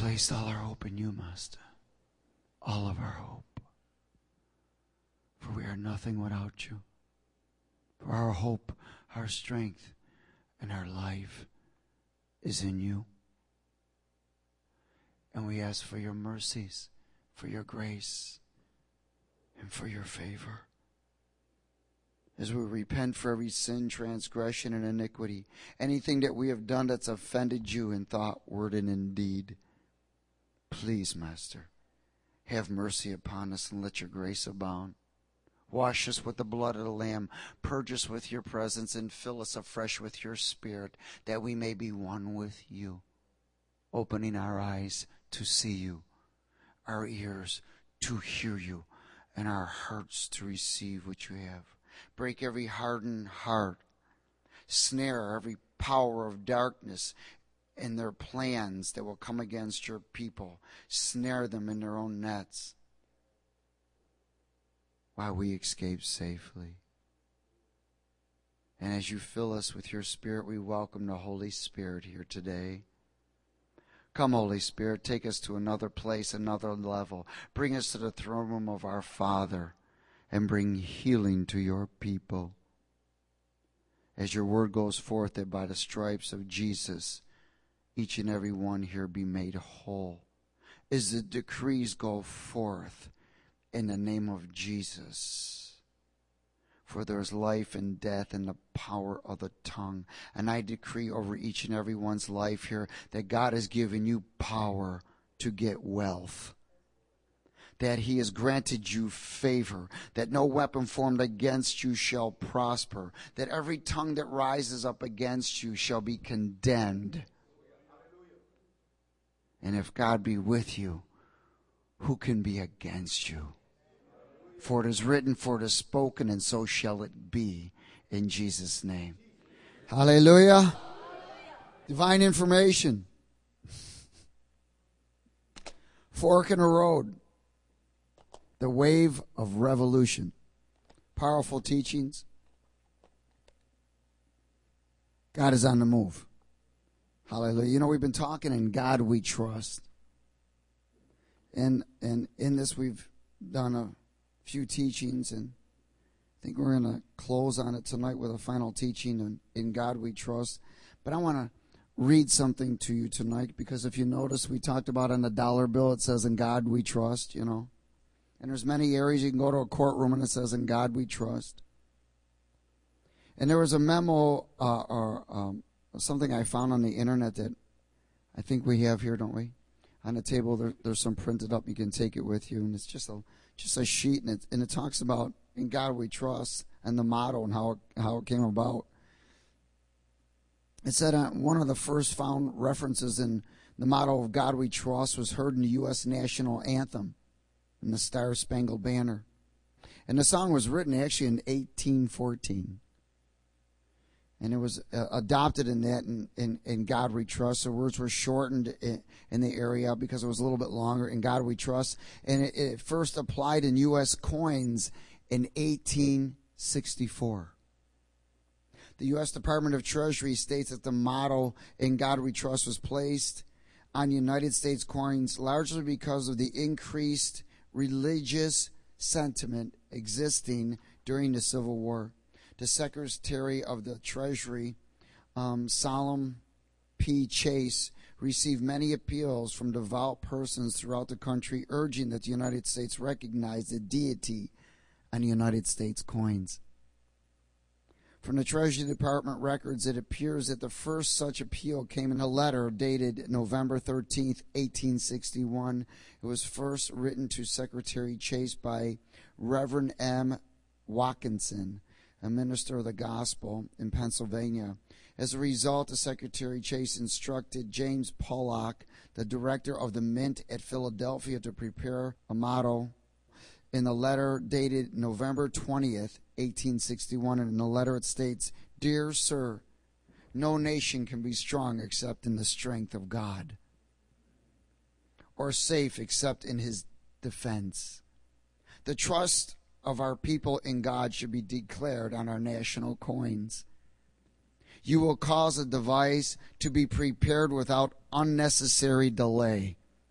placed all our hope in you, Master. All of our hope. For we are nothing without you. For our hope, our strength, and our life is in you. And we ask for your mercies, for your grace, and for your favor. As we repent for every sin, transgression, and iniquity, anything that we have done that's offended you in thought, word, and in deed, please, Master, have mercy upon us and let your grace abound. Wash us with the blood of the Lamb, purge us with your presence, and fill us afresh with your Spirit, that we may be one with you, opening our eyes to see you, our ears to hear you, and our hearts to receive what you have. Break every hardened heart. Snare every power of darkness in their plans that will come against your people. Snare them in their own nets while we escape safely. And as you fill us with your Spirit, we welcome the Holy Spirit here today. Come, Holy Spirit, take us to another place, another level. Bring us to the throne room of our Father and bring healing to your people. As your word goes forth, that by the stripes of Jesus, each and every one here be made whole. As the decrees go forth in the name of Jesus. For there is life and death in the power of the tongue. And I decree over each and every one's life here that God has given you power to get wealth. That he has granted you favor, that no weapon formed against you shall prosper, that every tongue that rises up against you shall be condemned. And if God be with you, who can be against you? For it is written, for it is spoken, and so shall it be, in Jesus' name. Hallelujah. Divine information. Fork in the road. The wave of revolution. Powerful teachings. God is on the move. Hallelujah. You know, we've been talking in God we trust. And in this we've done a few teachings, and I think we're going to close on it tonight with a final teaching in God we trust. But I want to read something to you tonight, because if you notice, we talked about on the dollar bill, it says in God we trust, you know. And there's many areas you can go to a courtroom and it says in God we trust. And there was a memo or something I found on the internet that I think we have here, don't we? On the table, there's some printed up. You can take it with you, and it's just a sheet, and it talks about in God we trust and the motto and how it came about. It said one of the first found references in the motto of God we trust was heard in the U.S. national anthem, in the Star Spangled Banner. And the song was written actually in 1814. And it was adopted in that, in God we trust. The words were shortened in the area because it was a little bit longer, in God we trust. And it first applied in U.S. coins in 1864. The U.S. Department of Treasury states that the motto, in God we trust, was placed on United States coins largely because of the increased religious sentiment existing during the Civil War. The Secretary of the Treasury, Solomon P. Chase, received many appeals from devout persons throughout the country urging that the United States recognize the deity on the United States coins. From the Treasury Department records, it appears that the first such appeal came in a letter dated November 13th, 1861. It was first written to Secretary Chase by Reverend M. Watkinson, a minister of the gospel in Pennsylvania. As a result, the Secretary Chase instructed James Pollock, the director of the Mint at Philadelphia, to prepare a motto. In the letter dated November 20th, 1861, and in the letter it states, "Dear Sir, no nation can be strong except in the strength of God, or safe except in his defense. The trust of our people in God should be declared on our national coins. You will cause a device to be prepared without unnecessary delay.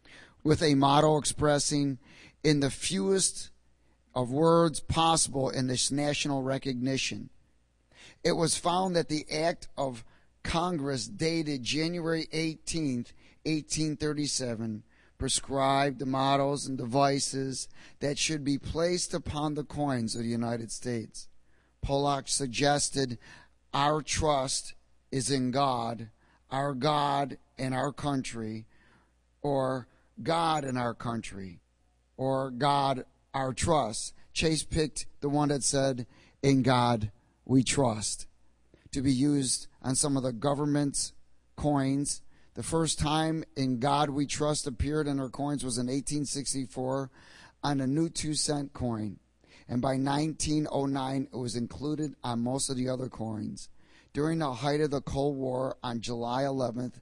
with a motto expressing in the fewest of words possible in this national recognition. It was found that the Act of Congress dated January 18th, 1837, prescribed the mottos and devices that should be placed upon the coins of the United States. Pollock suggested, "Our trust is in God, our God and our country," or "God and our country," or "God, our trust." Chase picked the one that said, "In God we trust," to be used on some of the government's coins. The first time "In God We Trust" appeared in our coins was in 1864 on a new 2-cent coin. And by 1909, it was included on most of the other coins. During the height of the Cold War, on July 11th,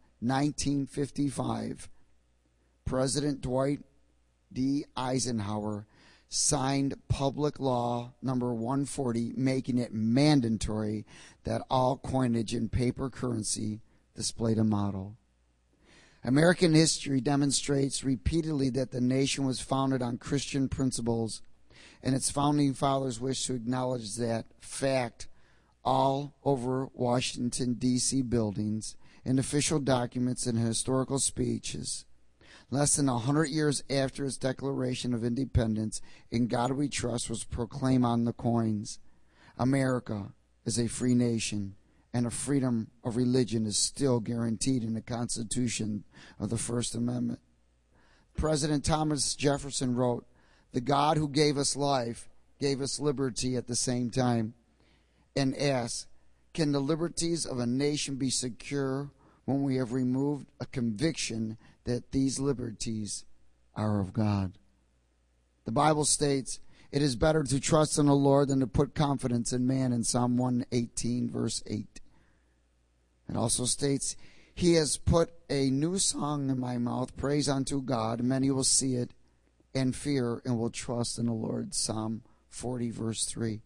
1955, President Dwight D. Eisenhower signed Public Law Number 140, making it mandatory that all coinage in paper currency displayed a motto. American history demonstrates repeatedly that the nation was founded on Christian principles, and its founding fathers wish to acknowledge that fact all over Washington, D.C. buildings, in official documents and historical speeches. Less than 100 years after its Declaration of Independence, "In God We Trust" was proclaimed on the coins. America is a free nation, and a freedom of religion is still guaranteed in the Constitution of the First Amendment. President Thomas Jefferson wrote, "The God who gave us life gave us liberty at the same time," and asked, "Can the liberties of a nation be secure when we have removed a conviction that these liberties are of God?" The Bible states, "It is better to trust in the Lord than to put confidence in man," in Psalm 118, verse 8. It also states, "He has put a new song in my mouth, praise unto God. Many will see it and fear and will trust in the Lord," Psalm 40, verse 3.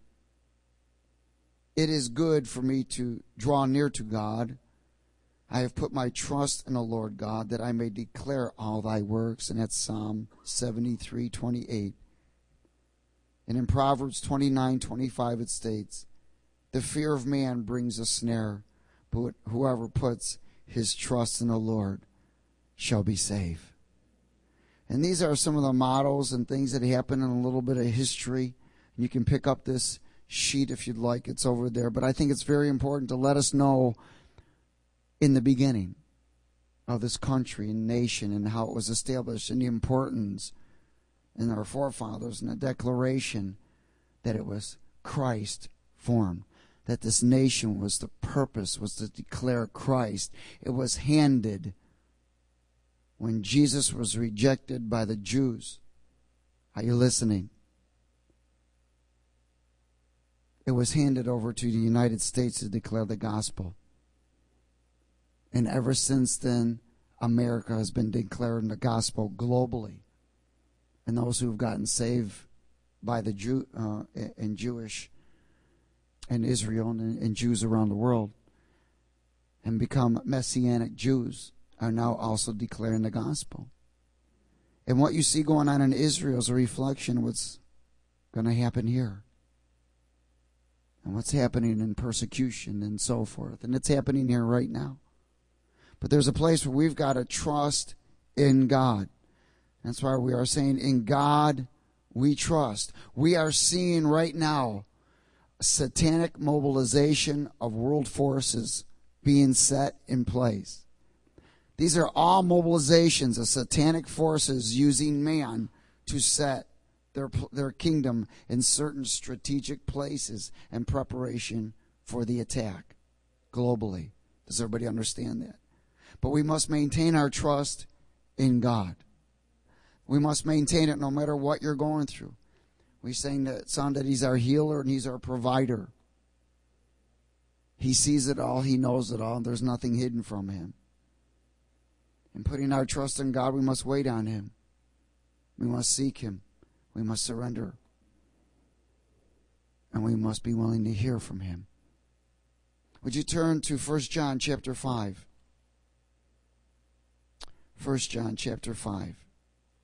"It is good for me to draw near to God. I have put my trust in the Lord God, that I may declare all thy works," and that's Psalm 73, 28. And in Proverbs 29:25 it states, "The fear of man brings a snare, but whoever puts his trust in the Lord shall be safe." And these are some of the mottos and things that happen in a little bit of history. You can pick up this sheet if you'd like. It's over there. But I think it's very important to let us know in the beginning of this country and nation and how it was established, and the importance in our forefathers and the declaration that it was Christ formed, that this nation was, the purpose was to declare Christ. It was handed when Jesus was rejected by the Jews. Are you listening? It was handed over to the United States to declare the gospel. And ever since then, America has been declaring the gospel globally. And those who have gotten saved by the Jewish and Israel and Jews around the world and become Messianic Jews are now also declaring the gospel. And what you see going on in Israel is a reflection of what's going to happen here, and what's happening in persecution and so forth. And it's happening here right now. But there's a place where we've got to trust in God. That's why we are saying, "In God we trust." We are seeing right now satanic mobilization of world forces being set in place. These are all mobilizations of satanic forces using man to set their kingdom in certain strategic places in preparation for the attack globally. Does everybody understand that? But we must maintain our trust in God. We must maintain it no matter what you're going through. We sang that song that He's our healer and He's our provider. He sees it all, He knows it all, and there's nothing hidden from Him. In putting our trust in God, we must wait on Him. We must seek Him. We must surrender. And we must be willing to hear from Him. Would you turn to 1 John chapter 5? 1 John chapter 5.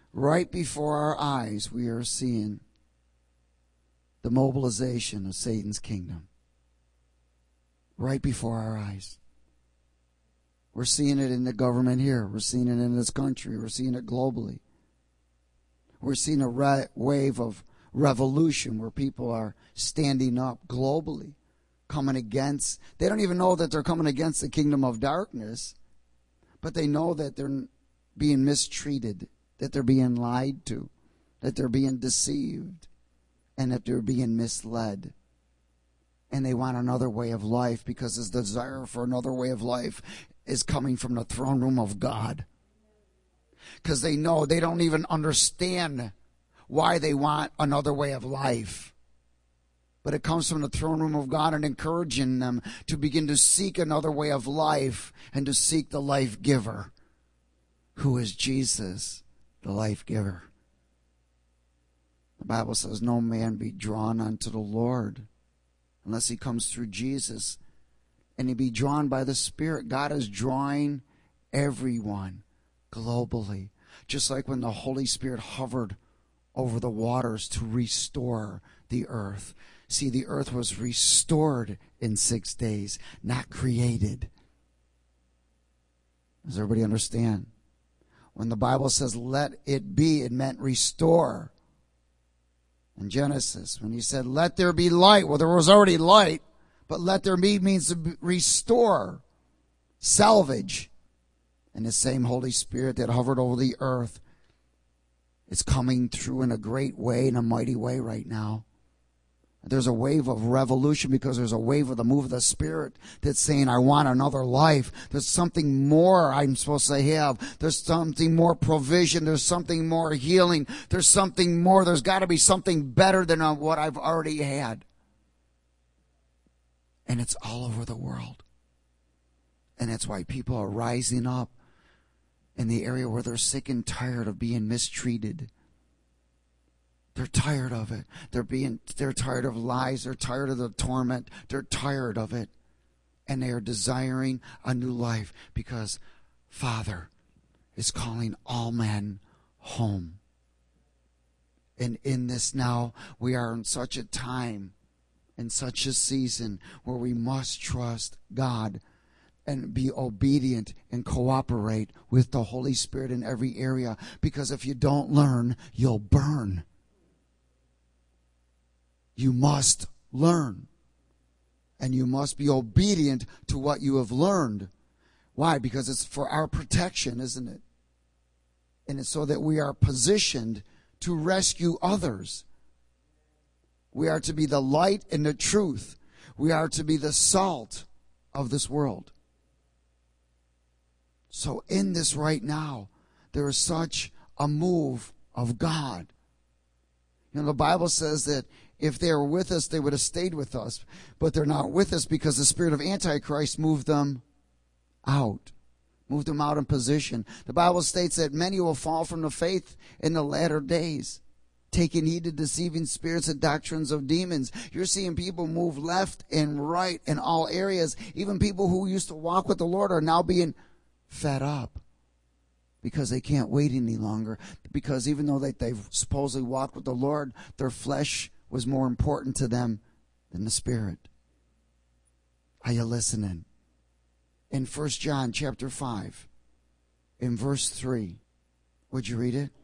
Right before our eyes, we are seeing the mobilization of Satan's kingdom. Right before our eyes. We're seeing it in the government here. We're seeing it in this country. We're seeing it globally. We're seeing a wave of revolution where people are standing up globally, coming against. They don't even know that they're coming against the kingdom of darkness, but they know that they're being mistreated, that they're being lied to, that they're being deceived, and that they're being misled. And they want another way of life because this desire for another way of life is coming from the throne room of God. Because they know, they don't even understand why they want another way of life. But it comes from the throne room of God and encouraging them to begin to seek another way of life and to seek the life giver, who is Jesus, the life giver. The Bible says no man be drawn unto the Lord unless he comes through Jesus and he be drawn by the Spirit. God is drawing everyone globally. Just like when the Holy Spirit hovered over the waters to restore the earth. See, the earth was restored in 6 days, not created. Does everybody understand? When the Bible says let it be, it meant restore. In Genesis, when he said let there be light, well, there was already light, but let there be means to restore, salvage. And the same Holy Spirit that hovered over the earth is coming through in a great way, in a mighty way right now. There's a wave of revolution because there's a wave of the move of the Spirit that's saying, I want another life. There's something more I'm supposed to have. There's something more provision. There's something more healing. There's something more. There's got to be something better than what I've already had. And it's all over the world. And that's why people are rising up in the area where they're sick and tired of being mistreated. They're tired of it. They're tired of lies. They're tired of the torment. They're tired of it. And they are desiring a new life because Father is calling all men home. And in this now, we are in such a time, in such a season where we must trust God and be obedient and cooperate with the Holy Spirit in every area. Because if you don't learn, you'll burn. You must learn. And you must be obedient to what you have learned. Why? Because it's for our protection, isn't it? And it's so that we are positioned to rescue others. We are to be the light and the truth. We are to be the salt of this world. So in this right now, there is such a move of God. You know, the Bible says that if they were with us, they would have stayed with us. But they're not with us because the spirit of Antichrist moved them out. Moved them out in position. The Bible states that many will fall from the faith in the latter days, taking heed to deceiving spirits and doctrines of demons. You're seeing people move left and right in all areas. Even people who used to walk with the Lord are now being fed up because they can't wait any longer. Because even though they've supposedly walked with the Lord, their flesh was more important to them than the Spirit. Are you listening? In 1 John chapter 5, in verse 3, would you read it?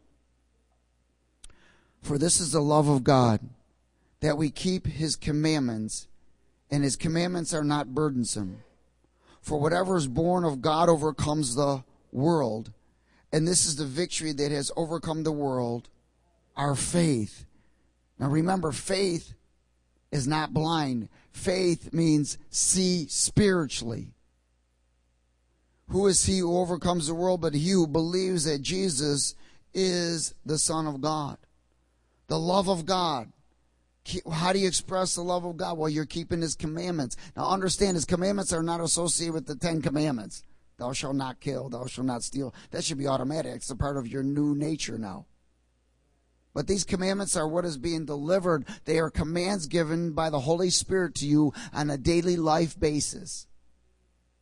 For this is the love of God, that we keep his commandments, and his commandments are not burdensome. For whatever is born of God overcomes the world, and this is the victory that has overcome the world, our faith. Now remember, faith is not blind. Faith means see spiritually. Who is he who overcomes the world but he who believes that Jesus is the Son of God? The love of God. How do you express the love of God? Well, you're keeping his commandments. Now understand, his commandments are not associated with the 10 commandments. Thou shalt not kill, thou shalt not steal. That should be automatic. It's a part of your new nature now. But these commandments are what is being delivered. They are commands given by the Holy Spirit to you on a daily life basis.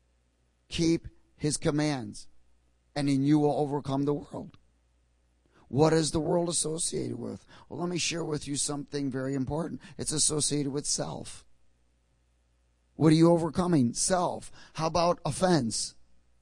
Keep his commands, and then you will overcome the world. What is the world associated with? Well, let me share with you something very important. It's associated with self. What are you overcoming? Self. How about offense?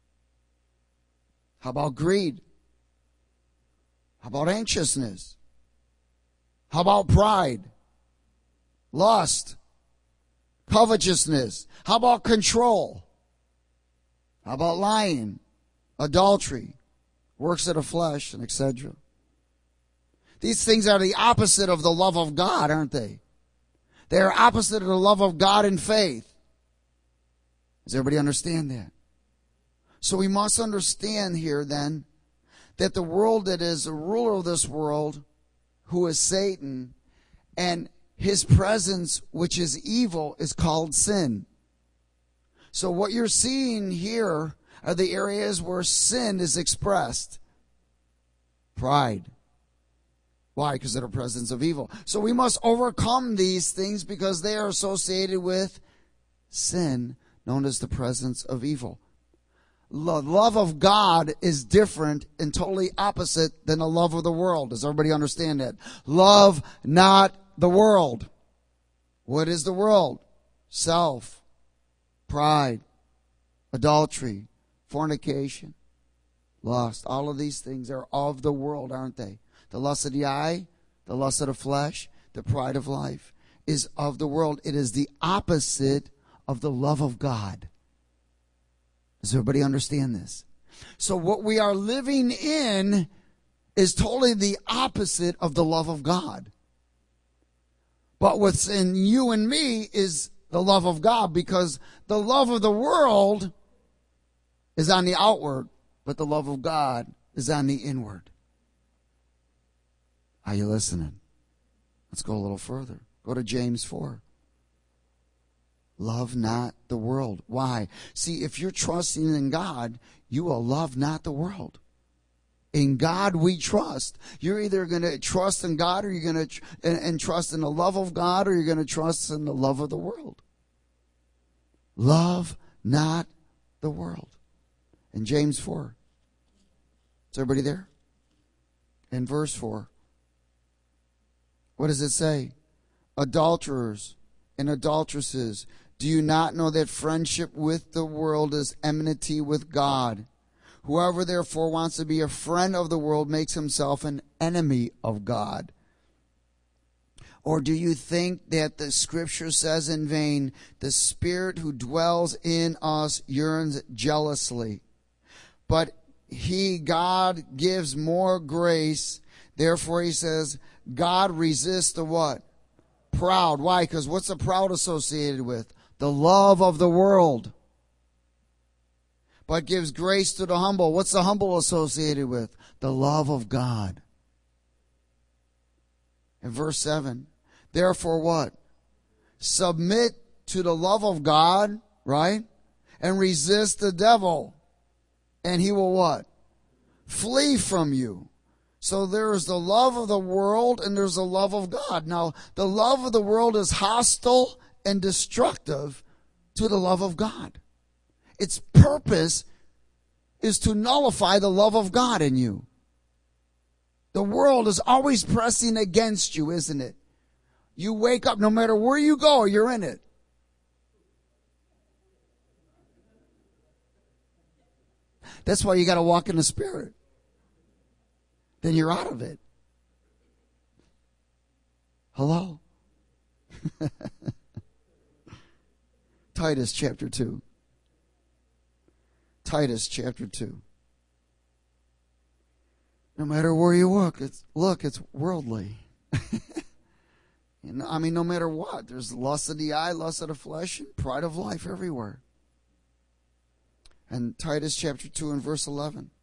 How about greed? How about anxiousness? How about pride? Lust? Covetousness? How about control? How about lying? Adultery? Works of the flesh, and etc. These things are the opposite of the love of God, aren't they? They are opposite of the love of God in faith. Does everybody understand that? So we must understand here then that the world that is the ruler of this world, who is Satan, and his presence, which is evil, is called sin. So what you're seeing here are the areas where sin is expressed. Pride. Why? Because of the presence of evil. So we must overcome these things because they are associated with sin, known as the presence of evil. The love of God is different and totally opposite than the love of the world. Does everybody understand that? Love not the world. What is the world? Self, pride, adultery, fornication, lust. All of these things are of the world, aren't they? The lust of the eye, the lust of the flesh, the pride of life is of the world. It is the opposite of the love of God. Does everybody understand this? So what we are living in is totally the opposite of the love of God. But what's in you and me is the love of God, because the love of the world is on the outward, but the love of God is on the inward. Are you listening? Let's go a little further. Go to James 4. Love not the world. Why? See, if you're trusting in God, you will love not the world. In God we trust. You're either going to trust in God, or you're going to and trust in the love of God, or you're going to trust in the love of the world. Love not the world. In James 4. Is everybody there? In verse 4. What does it say? Adulterers and adulteresses, do you not know that friendship with the world is enmity with God? Whoever therefore wants to be a friend of the world makes himself an enemy of God. Or do you think that the scripture says in vain, the Spirit who dwells in us yearns jealously? But God gives more grace. Therefore he says, God resists the what? Proud. Why? Because what's the proud associated with? The love of the world. But gives grace to the humble. What's the humble associated with? The love of God. In verse 7, therefore what? Submit to the love of God, right? And resist the devil. And he will what? Flee from you. So there is the love of the world and there's the love of God. Now, the love of the world is hostile and destructive to the love of God. Its purpose is to nullify the love of God in you. The world is always pressing against you, isn't it? You wake up, no matter where you go, you're in it. That's why you got to walk in the Spirit. Then you're out of it. Hello? Titus chapter 2. Titus chapter 2. No matter where you look, it's worldly. I mean, no matter what, there's lust of the eye, lust of the flesh, and pride of life everywhere. And Titus chapter 2 and verse 11.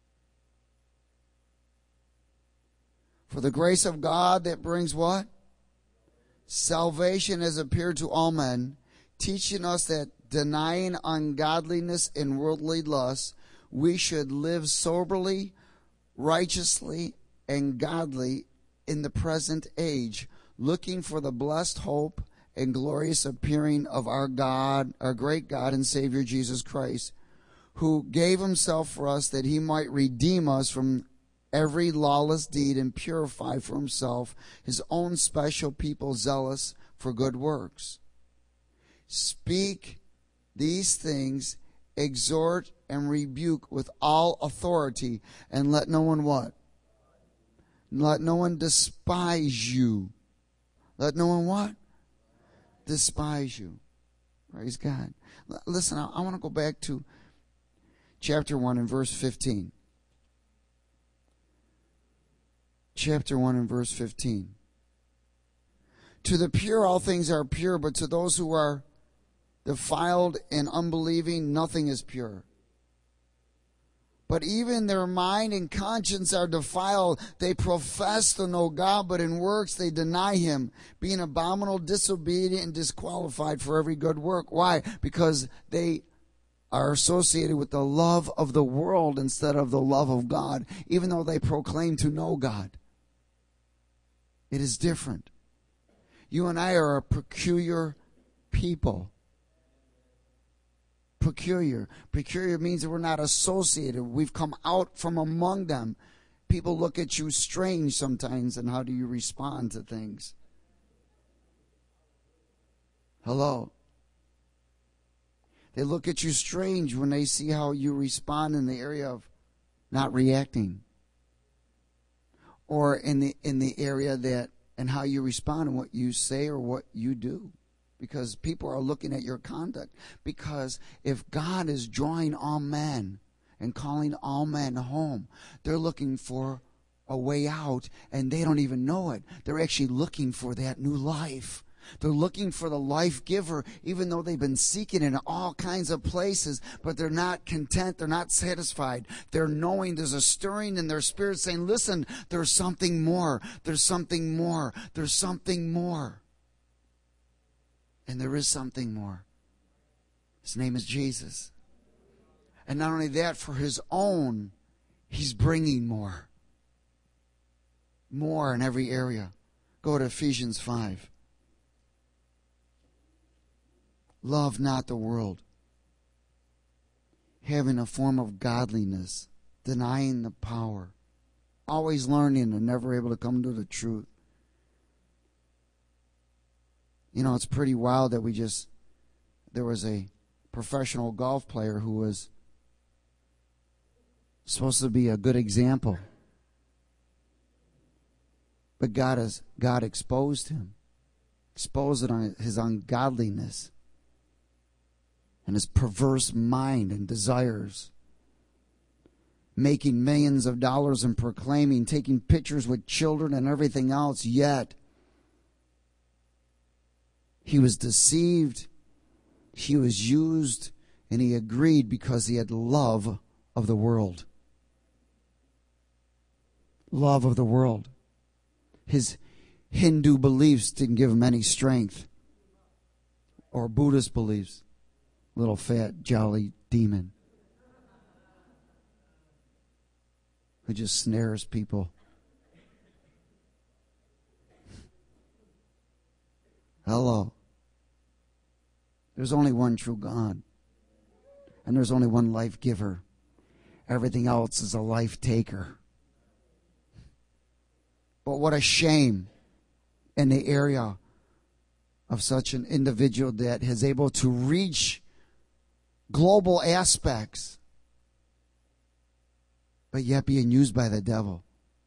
For the grace of God that brings what? Salvation has appeared to all men, teaching us that denying ungodliness and worldly lusts, we should live soberly, righteously, and godly in the present age, looking for the blessed hope and glorious appearing of our God, our great God and Savior Jesus Christ, who gave himself for us that he might redeem us from every lawless deed and purify for himself his own special people zealous for good works. Speak these things, exhort and rebuke with all authority, and let no one what? Let no one despise you. Let no one what? Despise you. Praise God. Listen, I want to go back to chapter 1 and verse 15. Chapter 1 and verse 15. To the pure all things are pure, but to those who are defiled and unbelieving nothing is pure. But even their mind and conscience are defiled. They profess to know God, but in works they deny him, being abominable, disobedient, and disqualified for every good work. Why? Because they are associated with the love of the world instead of the love of God, even though they proclaim to know God. It is different. You and I are a peculiar people. Peculiar. Peculiar means that we're not associated. We've come out from among them. People look at you strange sometimes, and how do you respond to things? Hello? They look at you strange when they see how you respond in the area of not reacting. Or in the area that, and how you respond and what you say or what you do. Because people are looking at your conduct. Because if God is drawing all men and calling all men home, they're looking for a way out, and they don't even know it. They're actually looking for that new life. They're looking for the life giver, even though they've been seeking in all kinds of places, but they're not content. They're not satisfied. They're knowing there's a stirring in their spirit saying, listen, there's something more. There's something more. There's something more. And there is something more. His name is Jesus. And not only that, for his own, he's bringing more. More in every area. Go to Ephesians 5. Love not the world. Having a form of godliness. Denying the power. Always learning and never able to come to the truth. You know, it's pretty wild that there was a professional golf player who was supposed to be a good example. But God exposed him. Exposed it on his ungodliness. And his perverse mind and desires. Making millions of dollars and proclaiming, taking pictures with children and everything else, yet he was deceived, he was used, and he agreed because he had love of the world. Love of the world. His Hindu beliefs didn't give him any strength. Or Buddhist beliefs. Little fat, jolly demon who just snares people. Hello. There's only one true God. And there's only one life giver. Everything else is a life taker. But what a shame in the area of such an individual that is able to reach global aspects, but yet being used by the devil.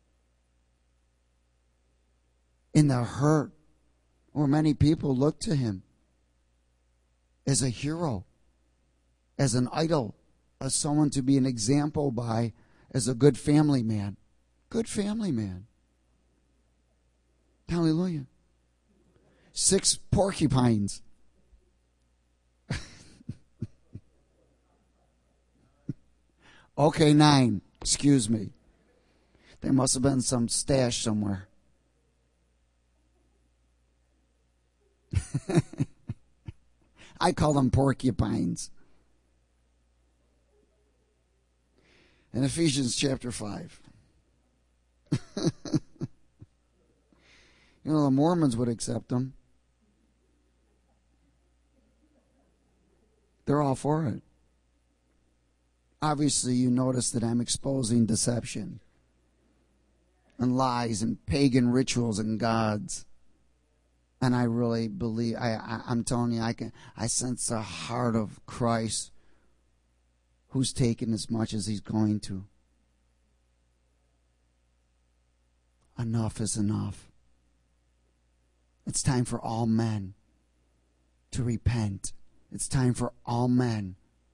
In the hurt, where many people look to him as a hero, as an idol, as someone to be an example by, as a good family man. Good family man. Hallelujah. 6 porcupines. Okay, 9. Excuse me. There must have been some stash somewhere. I call them porcupines. In Ephesians chapter 5. You know, the Mormons would accept them. They're all for it. Obviously, you notice that I'm exposing deception. and lies and pagan rituals and gods. And I really believe, I'm telling you, I sense the heart of Christ, who's taken as much as he's going to. Enough is enough. It's time for all men to repent. It's time for all men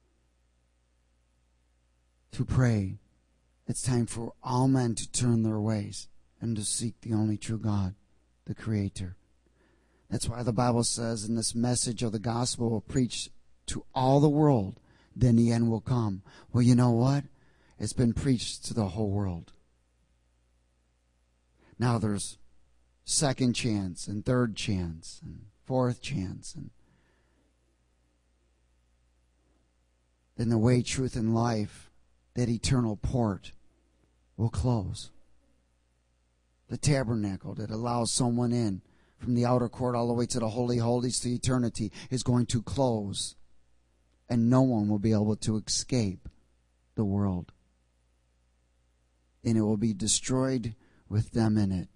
to pray. It's time for all men to turn their ways and to seek the only true God, the Creator. That's why the Bible says in this message of the gospel will preach to all the world, then the end will come. Well, you know what? It's been preached to the whole world. Now there's second chance and third chance and fourth chance. And then the way, truth, and life, that eternal port, will close. The tabernacle that allows someone in from the outer court all the way to the Holy Holies to eternity is going to close. And no one will be able to escape the world. And it will be destroyed with them in it.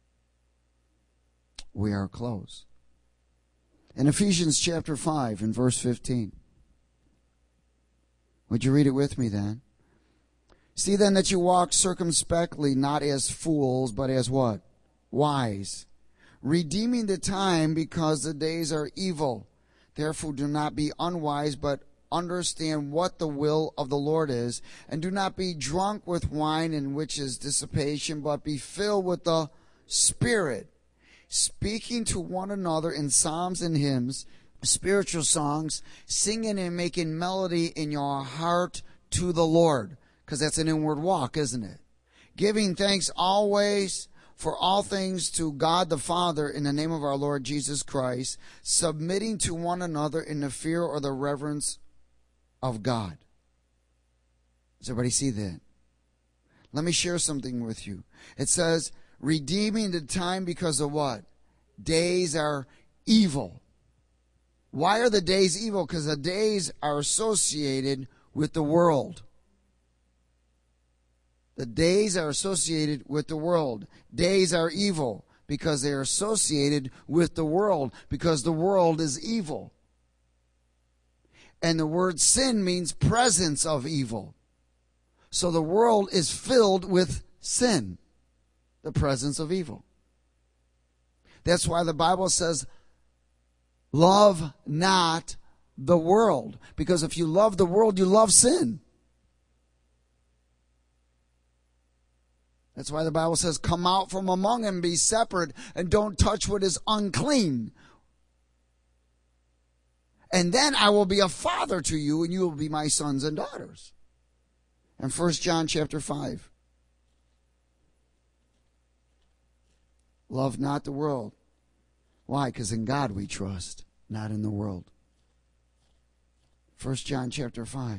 We are closed. In Ephesians chapter 5 and verse 15. Would you read it with me then? See then that you walk circumspectly, not as fools, but as what? Wise. Redeeming the time, because the days are evil. Therefore do not be unwise, but understand what the will of the Lord is. And do not be drunk with wine, in which is dissipation, but be filled with the Spirit, speaking to one another in psalms and hymns, spiritual songs, singing and making melody in your heart to the Lord. Because that's an inward walk, isn't it? Giving thanks always for all things to God the Father in the name of our Lord Jesus Christ, submitting to one another in the fear or the reverence of God. Does everybody see that? Let me share something with you. It says, redeeming the time because of what? Days are evil. Why are the days evil? Because the days are associated with the world. The days are associated with the world. Days are evil because they are associated with the world, because the world is evil. And the word sin means presence of evil. So the world is filled with sin, the presence of evil. That's why the Bible says, love not the world. Because if you love the world, you love sin. That's why the Bible says, come out from among them, be separate, and don't touch what is unclean. And then I will be a father to you, and you will be my sons and daughters. And 1 John chapter 5. Love not the world. Why? Because in God we trust, not in the world. 1 John chapter 5.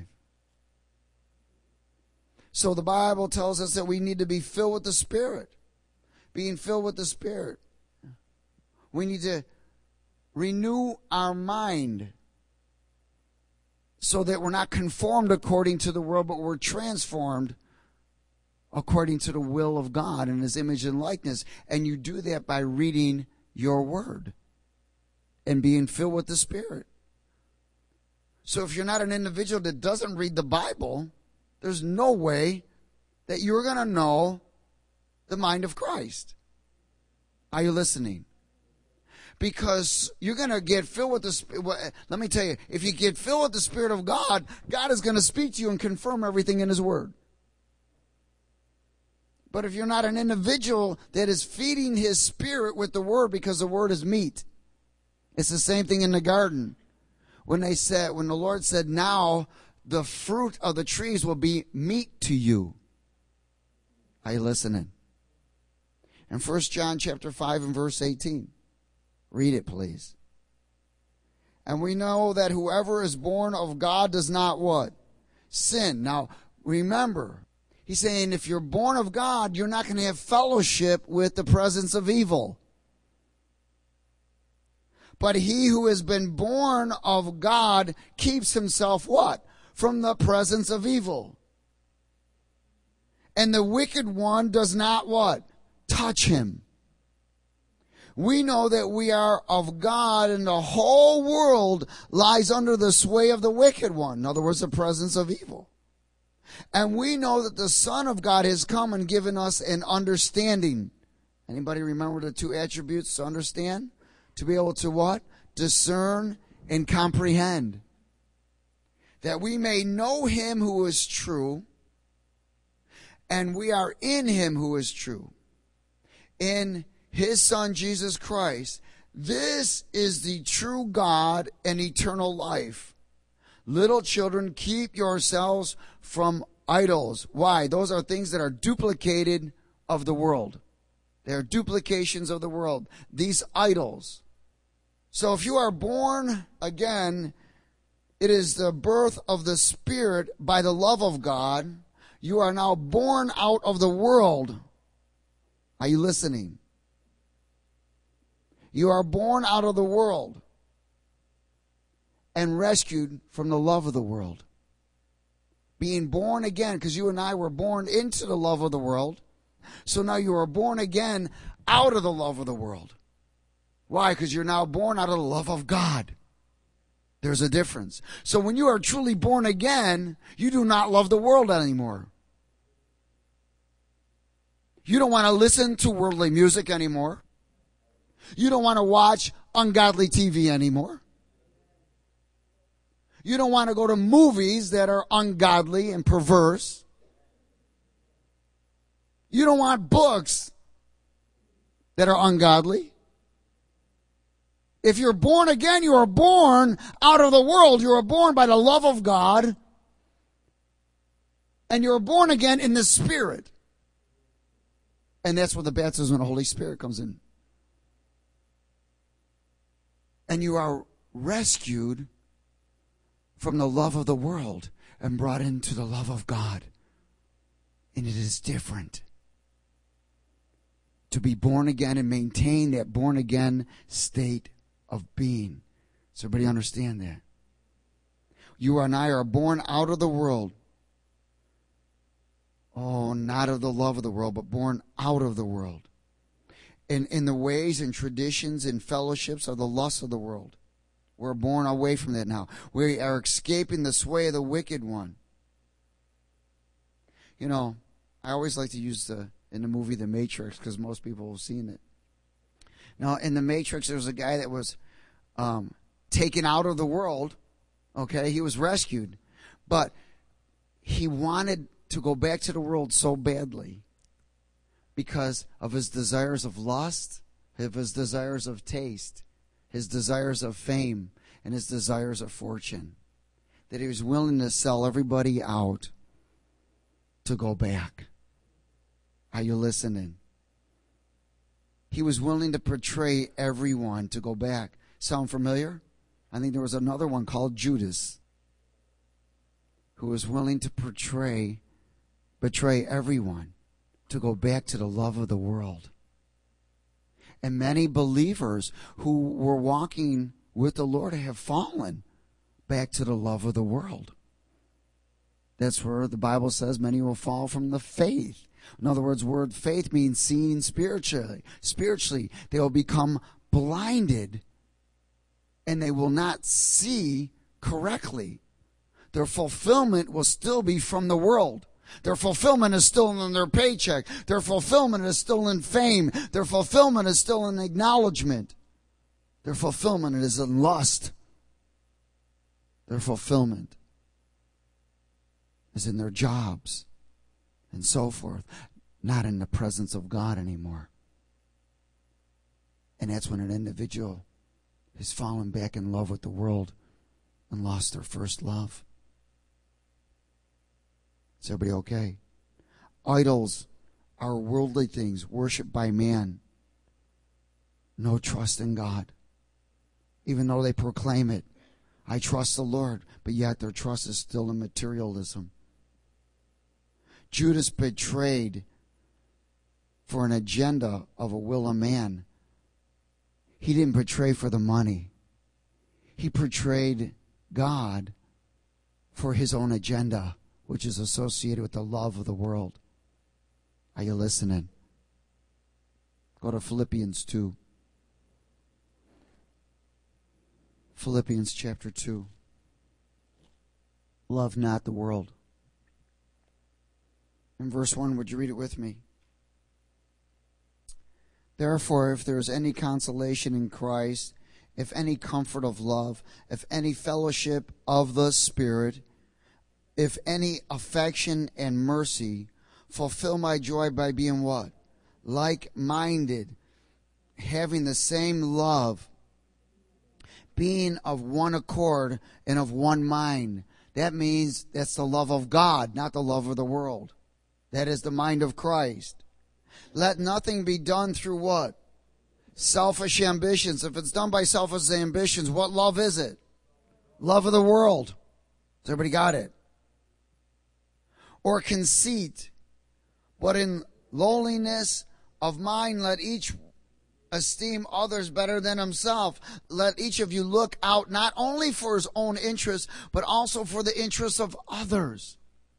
So the Bible tells us that we need to be filled with the Spirit. Being filled with the Spirit. We need to renew our mind so that we're not conformed according to the world, but we're transformed according to the will of God in His image and likeness. And you do that by reading your Word and being filled with the Spirit. So if you're not an individual that doesn't read the Bible, there's no way that you're going to know the mind of Christ. Are you listening? Because you're going to get filled with the Spirit. Let me tell you, if you get filled with the Spirit of God, God is going to speak to you and confirm everything in His Word. But if you're not an individual that is feeding His Spirit with the Word, because the Word is meat. It's the same thing in the garden. When the Lord said, now the fruit of the trees will be meat to you. Are you listening? In 1 John chapter 5 and verse 18. Read it, please. And we know that whoever is born of God does not what? Sin. Now, remember, he's saying if you're born of God, you're not going to have fellowship with the presence of evil. But he who has been born of God keeps himself what? From the presence of evil. And the wicked one does not what? touch him. We know that we are of God and the whole world lies under the sway of the wicked one. In other words, the presence of evil. And we know that the Son of God has come and given us an understanding. Anybody remember the two attributes to understand? To be able to what? Discern and comprehend. That we may know him who is true, and we are in him who is true. In his Son, Jesus Christ. This is the true God and eternal life. Little children, keep yourselves from idols. Why? Those are things that are duplicated of the world. They are duplications of the world. These idols. So if you are born again, it is the birth of the Spirit by the love of God. You are now born out of the world. Are you listening? You are born out of the world and rescued from the love of the world. Being born again, because you and I were born into the love of the world. So now you are born again out of the love of the world. Why? Because you're now born out of the love of God. There's a difference. So when you are truly born again, you do not love the world anymore. You don't want to listen to worldly music anymore. You don't want to watch ungodly TV anymore. You don't want to go to movies that are ungodly and perverse. You don't want books that are ungodly. If you're born again, you are born out of the world. You are born by the love of God. And you're born again in the Spirit. And that's where the baptism of the Holy Spirit comes in. And you are rescued from the love of the world and brought into the love of God. And it is different. To be born again and maintain that born again state of being. Does everybody understand that? You and I are born out of the world. Oh, not of the love of the world, but born out of the world. In the ways and traditions and fellowships of the lust of the world. We're born away from that now. We are escaping the sway of the wicked one. You know, I always like to use in the movie The Matrix, because most people have seen it. Now, in The Matrix, there was a guy that was taken out of the world. Okay, he was rescued. But he wanted to go back to the world so badly because of his desires of lust, of his desires of taste, his desires of fame, and his desires of fortune, that he was willing to sell everybody out to go back. Are you listening? He was willing to portray everyone to go back. Sound familiar? I think there was another one called Judas who was willing to betray everyone to go back to the love of the world. And many believers who were walking with the Lord have fallen back to the love of the world. That's where the Bible says many will fall from the faith. In other words, word faith means seeing spiritually. Spiritually, they will become blinded and they will not see correctly. Their fulfillment will still be from the world. Their fulfillment is still in their paycheck. Their fulfillment is still in fame. Their fulfillment is still in acknowledgement. Their fulfillment is in lust. Their fulfillment is in their jobs and so forth, not in the presence of God anymore. And that's when an individual has fallen back in love with the world and lost their first love. Is everybody okay? Idols are worldly things worshipped by man. No trust in God. Even though they proclaim it. I trust the Lord, but yet their trust is still in materialism. Judas betrayed for an agenda of a will of man. He didn't betray for the money. He betrayed God for his own agenda, which is associated with the love of the world. Are you listening? Go to Philippians 2. Philippians chapter 2. Love not the world. In verse 1, would you read it with me? Therefore, if there is any consolation in Christ, if any comfort of love, if any fellowship of the Spirit, if any affection and mercy, fulfill my joy by being what? Like-minded, having the same love, being of one accord and of one mind. That means that's the love of God, not the love of the world. That is the mind of Christ. Let nothing be done through what? Selfish ambitions. If it's done by selfish ambitions, what love is it? Love of the world. Has everybody got it? Or conceit. But in lowliness of mind, let each esteem others better than himself. Let each of you look out not only for his own interests, but also for the interests of others.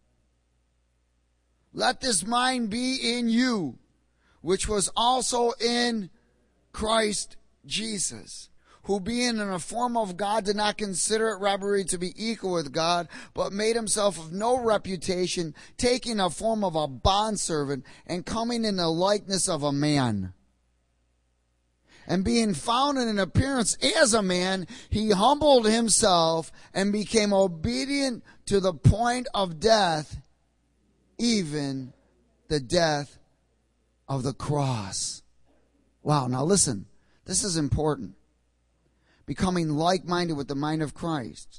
Let this mind be in you, which was also in Christ Jesus, who being in a form of God did not consider it robbery to be equal with God, but made himself of no reputation, taking a form of a bondservant and coming in the likeness of a man. And being found in an appearance as a man, he humbled himself and became obedient to the point of death, even the death of the cross. Wow, now listen, this is important. Becoming like-minded with the mind of Christ.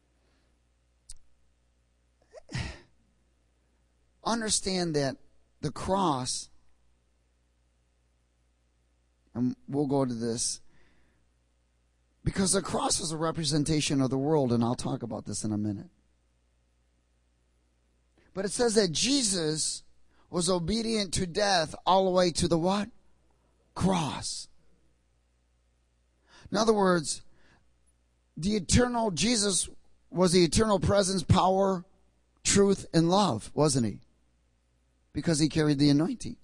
Understand that the cross, and we'll go to this, because the cross is a representation of the world, and I'll talk about this in a minute. But it says that Jesus was obedient to death all the way to the what? Cross. In other words, Jesus was the eternal presence, power, truth, and love, wasn't he? Because he carried the anointing.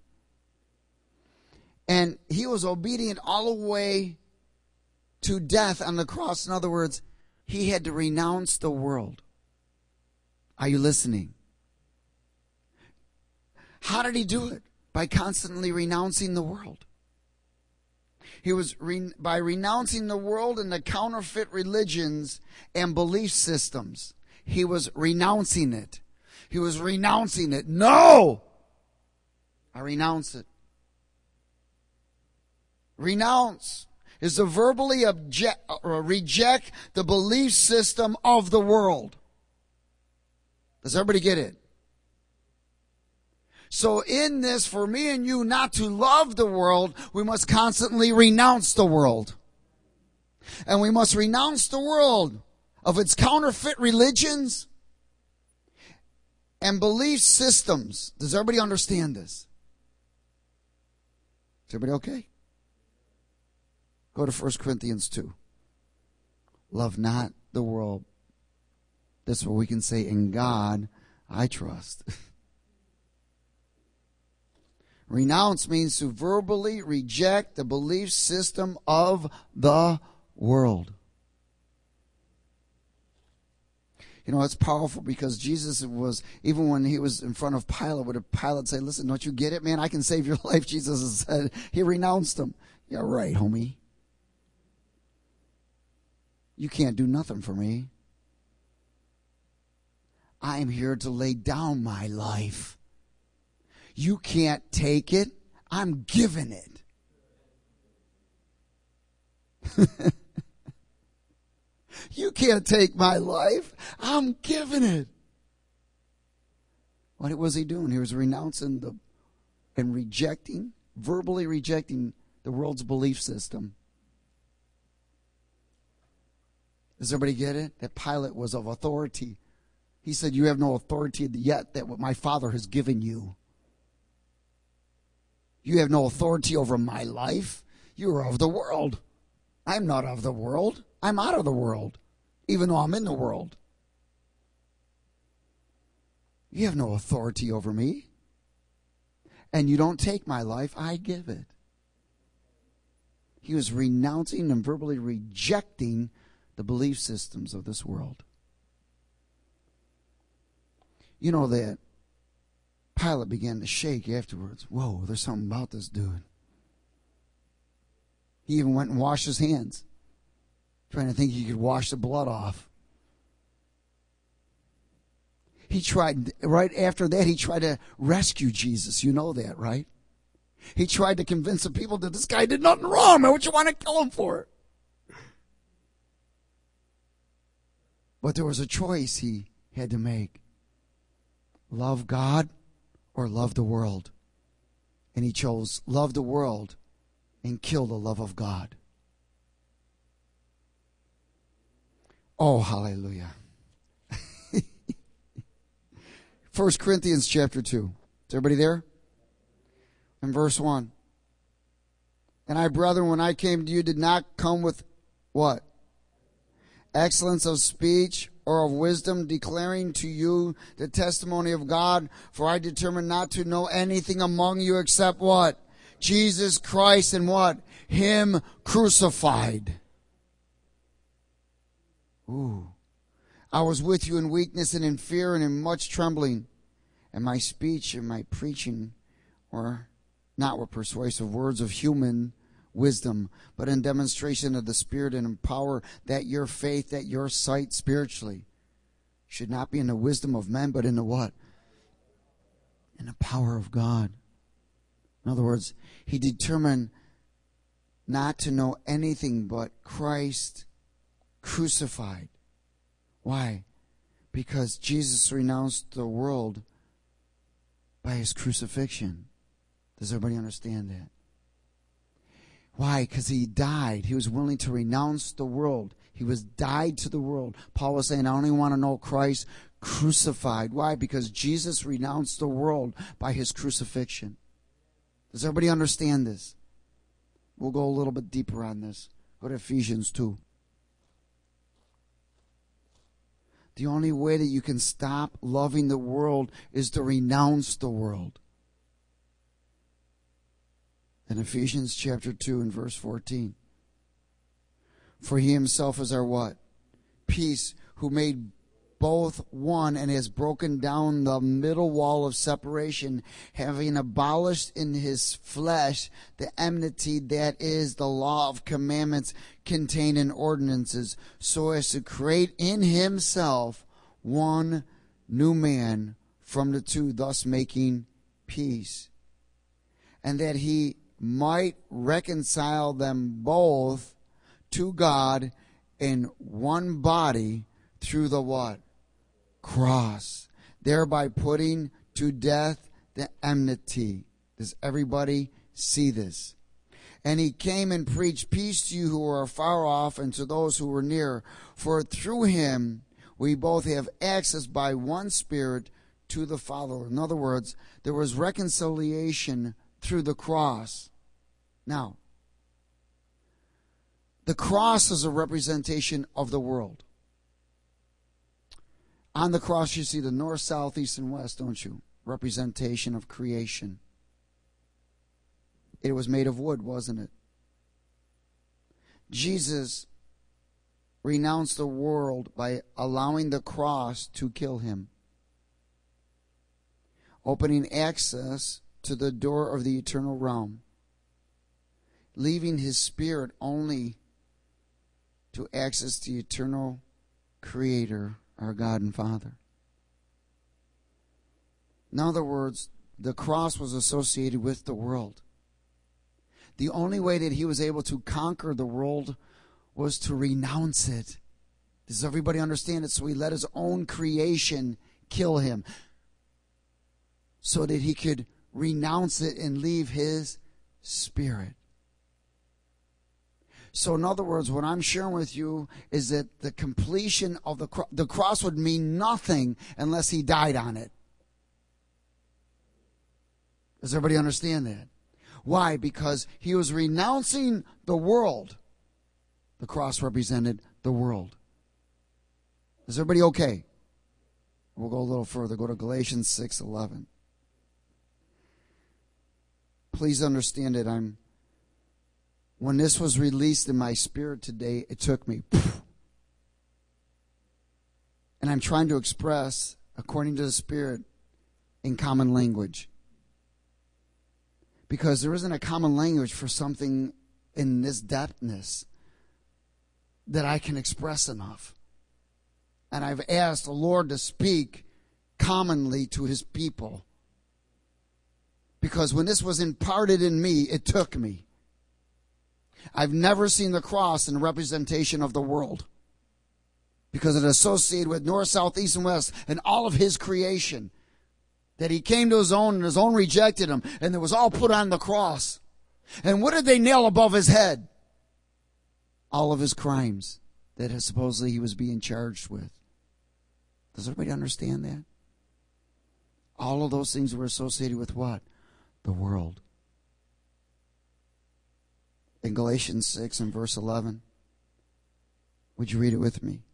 And he was obedient all the way to death on the cross. In other words, he had to renounce the world. Are you listening? How did he do it? By constantly renouncing the world. He was by renouncing the world and the counterfeit religions and belief systems. He was renouncing it. He was renouncing it. No! I renounce it. Renounce is to verbally reject the belief system of the world. Does everybody get it? So in this, for me and you not to love the world, we must constantly renounce the world. And we must renounce the world of its counterfeit religions and belief systems. Does everybody understand this? Is everybody okay? Go to 1 Corinthians 2. Love not the world. That's what we can say, in God I trust. Renounce means to verbally reject the belief system of the world. You know, it's powerful because Jesus was, even when he was in front of Pilate, would Pilate say, listen, don't you get it, man? I can save your life. Jesus said, he renounced him. Yeah, right, homie. You can't do nothing for me. I'm here to lay down my life. You can't take it. I'm giving it. You can't take my life. I'm giving it. What was he doing? He was renouncing and rejecting, verbally rejecting the world's belief system. Does everybody get it? That Pilate was of authority. He said, you have no authority yet that what my Father has given you. You have no authority over my life. You are of the world. I'm not of the world. I'm out of the world, even though I'm in the world. You have no authority over me. And you don't take my life, I give it. He was renouncing and verbally rejecting the belief systems of this world. You know that Pilate began to shake afterwards. Whoa, there's something about this dude. He even went and washed his hands, trying to think he could wash the blood off. He tried, right after that, he tried to rescue Jesus. You know that, right? He tried to convince the people that this guy did nothing wrong. What you want to kill him for? But there was a choice he had to make. Love God or love the world. And he chose love the world and kill the love of God. Oh, hallelujah. 1 Corinthians chapter 2. Is everybody there? In verse 1. And I, brethren, when I came to you, did not come with what? Excellence of speech or of wisdom, declaring to you the testimony of God. For I determined not to know anything among you except what? Jesus Christ and what? Him crucified. Ooh. I was with you in weakness and in fear and in much trembling. And my speech and my preaching were not with persuasive words of human wisdom, but in demonstration of the Spirit and in power, that your faith, that your sight spiritually should not be in the wisdom of men, but in the what? In the power of God. In other words, he determined not to know anything but Christ crucified. Why? Because Jesus renounced the world by his crucifixion. Does everybody understand that? Why? Because he died. He was willing to renounce the world. He was died to the world. Paul was saying, I only want to know Christ crucified. Why? Because Jesus renounced the world by his crucifixion. Does everybody understand this? We'll go a little bit deeper on this. Go to Ephesians 2. The only way that you can stop loving the world is to renounce the world. In Ephesians chapter 2 and verse 14. For he himself is our what? Peace, who made both one and has broken down the middle wall of separation, having abolished in his flesh the enmity that is the law of commandments contained in ordinances, so as to create in himself one new man from the two, thus making peace. And that he might reconcile them both to God in one body through the what? Cross, thereby putting to death the enmity. Does everybody see this? And he came and preached peace to you who are far off and to those who were near. For through him we both have access by one Spirit to the Father. In other words, there was reconciliation through the cross. Now, the cross is a representation of the world. On the cross you see the north, south, east, and west, don't you? Representation of creation. It was made of wood, wasn't it? Jesus renounced the world by allowing the cross to kill him, opening access to the door of the eternal realm, leaving his Spirit only to access the eternal Creator, our God and Father. In other words, the cross was associated with the world. The only way that he was able to conquer the world was to renounce it. Does everybody understand it? So he let his own creation kill him so that he could renounce it and leave his Spirit. So in other words, what I'm sharing with you is that the completion of the cross would mean nothing unless he died on it. Does everybody understand that? Why? Because he was renouncing the world. The cross represented the world. Is everybody okay? We'll go a little further. Go to Galatians 6:11. Please understand it. I'm when this was released in my spirit today, it took me. And I'm trying to express, according to the Spirit, in common language. Because there isn't a common language for something in this depthness that I can express enough. And I've asked the Lord to speak commonly to His people. Because when this was imparted in me, it took me. I've never seen the cross in representation of the world. Because it is associated with north, south, east, and west, and all of His creation. That He came to His own, and His own rejected Him, and it was all put on the cross. And what did they nail above His head? All of His crimes that supposedly He was being charged with. Does everybody understand that? All of those things were associated with what? The world. In Galatians 6 and verse 11, would you read it with me?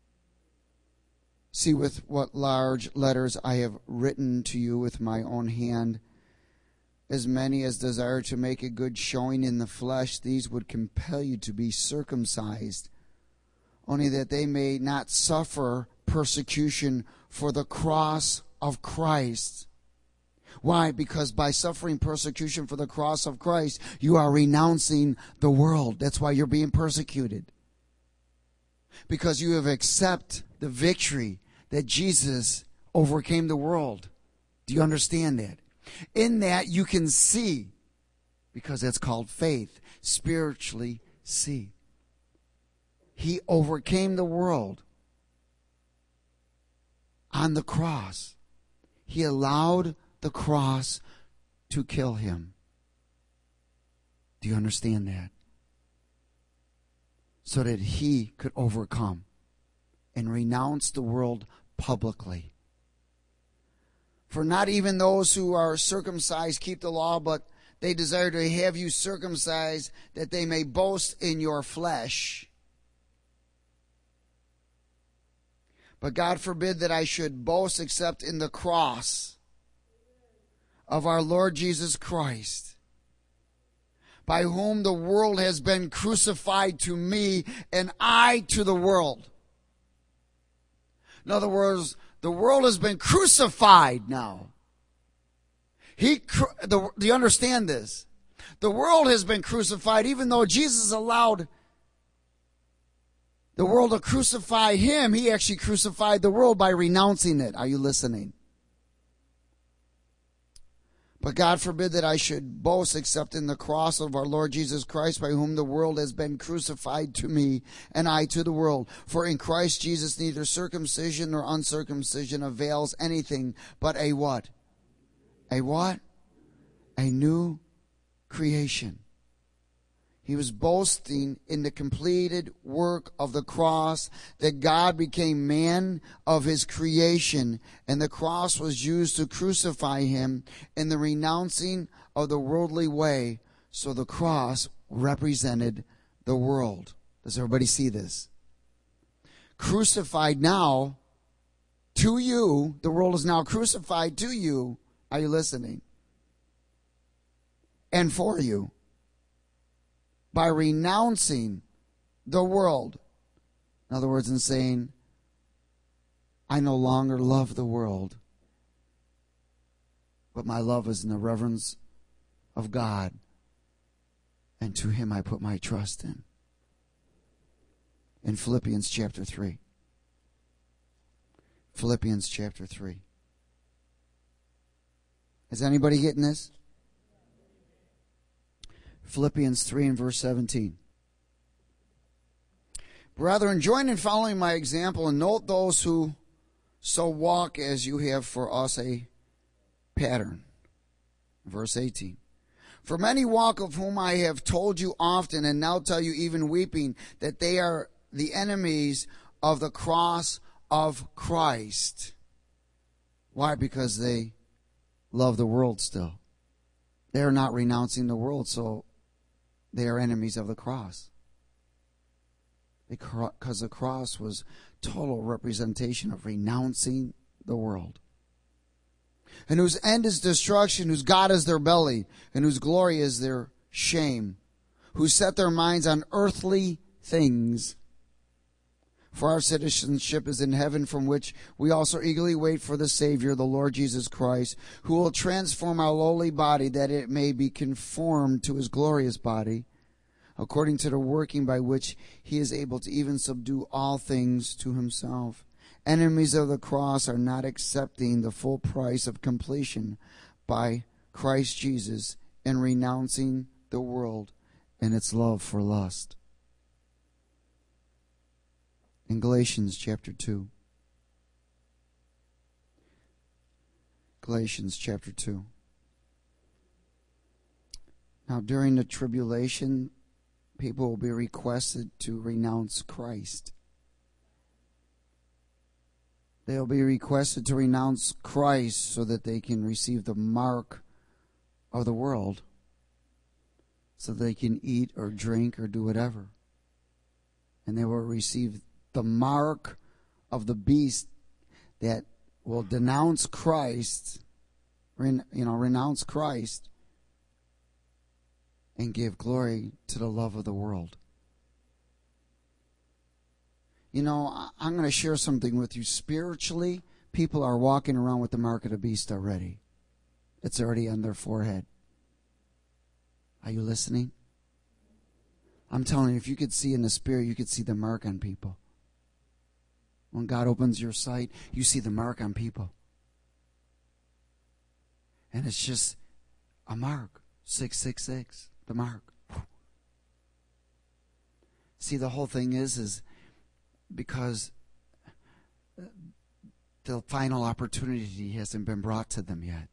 See with what large letters I have written to you with my own hand. As many as desire to make a good showing in the flesh, these would compel you to be circumcised, only that they may not suffer persecution for the cross of Christ. Why? Because by suffering persecution for the cross of Christ, you are renouncing the world. That's why you're being persecuted. Because you have accepted the victory that Jesus overcame the world. Do you understand that? In that you can see, because that's called faith, spiritually see. He overcame the world on the cross. He allowed the cross to kill Him. Do you understand that? So that He could overcome and renounce the world publicly. For not even those who are circumcised keep the law, but they desire to have you circumcised, that they may boast in your flesh. But God forbid that I should boast except in the cross of our Lord Jesus Christ, by whom the world has been crucified to me, and I to the world. In other words, the world has been crucified now. Do you understand this? The world has been crucified, even though Jesus allowed the world to crucify Him. He actually crucified the world by renouncing it. Are you listening? But God forbid that I should boast except in the cross of our Lord Jesus Christ, by whom the world has been crucified to me, and I to the world. For in Christ Jesus neither circumcision nor uncircumcision avails anything, but a what? A what? A new creation. He was boasting in the completed work of the cross, that God became man of His creation, and the cross was used to crucify Him in the renouncing of the worldly way. So the cross represented the world. Does everybody see this? Crucified now to you, the world is now crucified to you. Are you listening? And for you. By renouncing the world. In other words, in saying, I no longer love the world, but my love is in the reverence of God, and to Him I put my trust in. In Philippians chapter 3. Philippians chapter 3. Is anybody getting this? Philippians 3 and verse 17. Brethren, join in following my example, and note those who so walk as you have for us a pattern. Verse 18. For many walk, of whom I have told you often, and now tell you even weeping, that they are the enemies of the cross of Christ. Why? Because they love the world still. They are not renouncing the world, so they are enemies of the cross. Because the cross was total representation of renouncing the world. And whose end is destruction, whose God is their belly, and whose glory is their shame. who set their minds on earthly things. For our citizenship is in heaven, from which we also eagerly wait for the Savior, the Lord Jesus Christ, who will transform our lowly body, that it may be conformed to his glorious body, according to the working by which he is able to even subdue all things to himself. Enemies of the cross are not accepting the full price of completion by Christ Jesus and renouncing the world and its love for lust. In Galatians chapter 2. Galatians chapter 2. Now during the tribulation, people will be requested to renounce Christ. They'll be requested to renounce Christ so that they can receive the mark of the world, so they can eat or drink or do whatever. And they will receive the mark of the beast that will denounce Christ, renounce Christ, and give glory to the love of the world. I'm going to share something with you. Spiritually, people are walking around with the mark of the beast already. It's already on their forehead. Are you listening? I'm telling you, if you could see in the spirit, you could see the mark on people. When God opens your sight, you see the mark on people. And it's just a mark. 666, the mark. See, the whole thing is because the final opportunity hasn't been brought to them yet.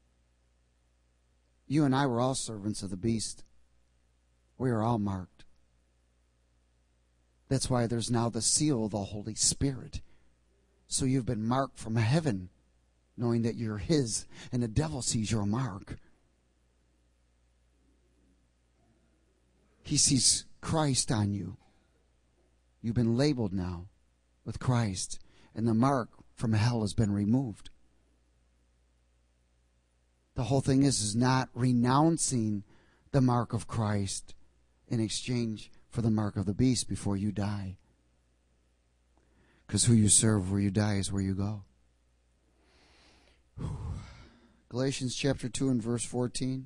You and I were all servants of the beast. We are all marked. That's why there's now the seal of the Holy Spirit. So you've been marked from heaven, knowing that you're his, and the devil sees your mark. He sees Christ on you. You've been labeled now with Christ, and the mark from hell has been removed. The whole thing is not renouncing the mark of Christ in exchange for the mark of the beast before you die. Because who you serve, where you die, is where you go. Galatians chapter 2 and verse 14.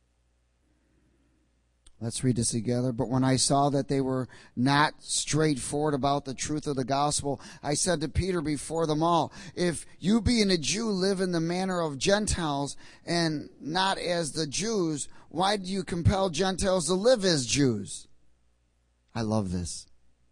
Let's read this together. But when I saw that they were not straightforward about the truth of the gospel, I said to Peter before them all, if you being a Jew live in the manner of Gentiles and not as the Jews, why do you compel Gentiles to live as Jews? I love this.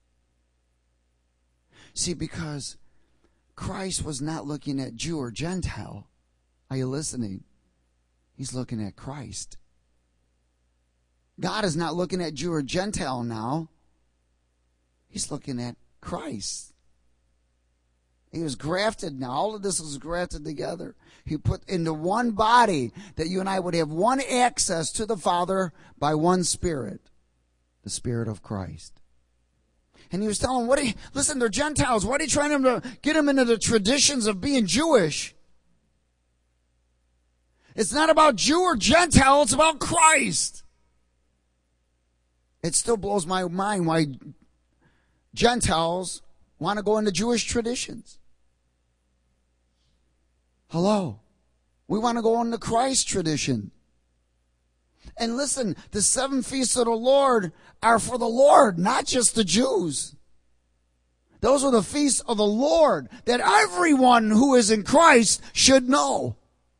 See, because Christ was not looking at Jew or Gentile. Are you listening? He's looking at Christ. God is not looking at Jew or Gentile now. He's looking at Christ. He was grafted now. All of this was grafted together. He put into one body that you and I would have one access to the Father by one Spirit. The Spirit of Christ. And he was telling them, listen, they're Gentiles. Why are you trying to get them into the traditions of being Jewish? It's not about Jew or Gentile. It's about Christ. It still blows my mind why Gentiles want to go into Jewish traditions. Hello. We want to go into Christ tradition. And listen, the 7 feasts of the Lord are for the Lord, not just the Jews. Those are the feasts of the Lord that everyone who is in Christ should know.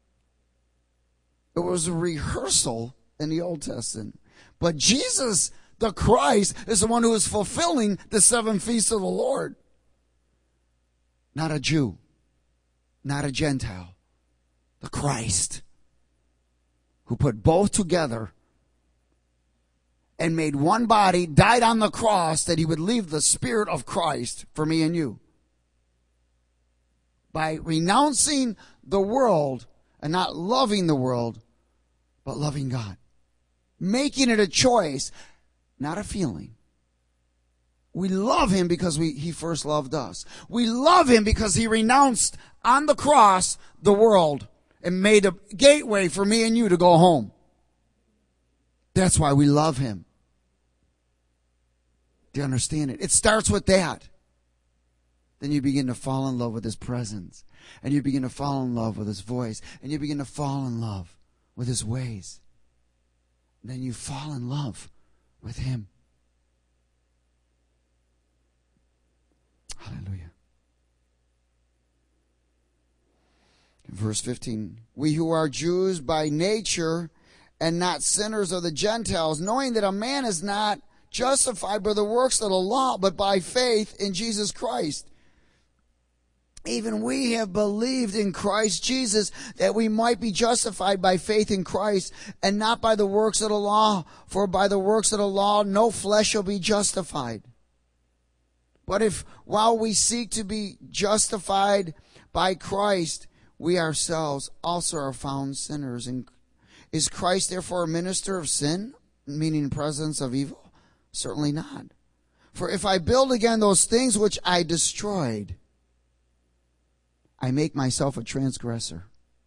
It was a rehearsal in the Old Testament. But Jesus, the Christ, is the one who is fulfilling the 7 feasts of the Lord. Not a Jew, not a Gentile. The Christ, who put both together and made one body, died on the cross that he would leave the Spirit of Christ for me and you. By renouncing the world and not loving the world, but loving God. Making it a choice, not a feeling. We love him because he first loved us. We love him because he renounced on the cross the world and made a gateway for me and you to go home. That's why we love him. Do you understand it? It starts with that. Then you begin to fall in love with His presence. And you begin to fall in love with His voice. And you begin to fall in love with His ways. And then you fall in love with Him. Hallelujah. In verse 15, we who are Jews by nature and not sinners of the Gentiles, knowing that a man is not justified by the works of the law, but by faith in Jesus Christ. Even we have believed in Christ Jesus, that we might be justified by faith in Christ, and not by the works of the law. For by the works of the law no flesh shall be justified. But if while we seek to be justified by Christ, we ourselves also are found sinners. And is Christ therefore a minister of sin, meaning presence of evil? Certainly not. For if I build again those things which I destroyed, I make myself a transgressor.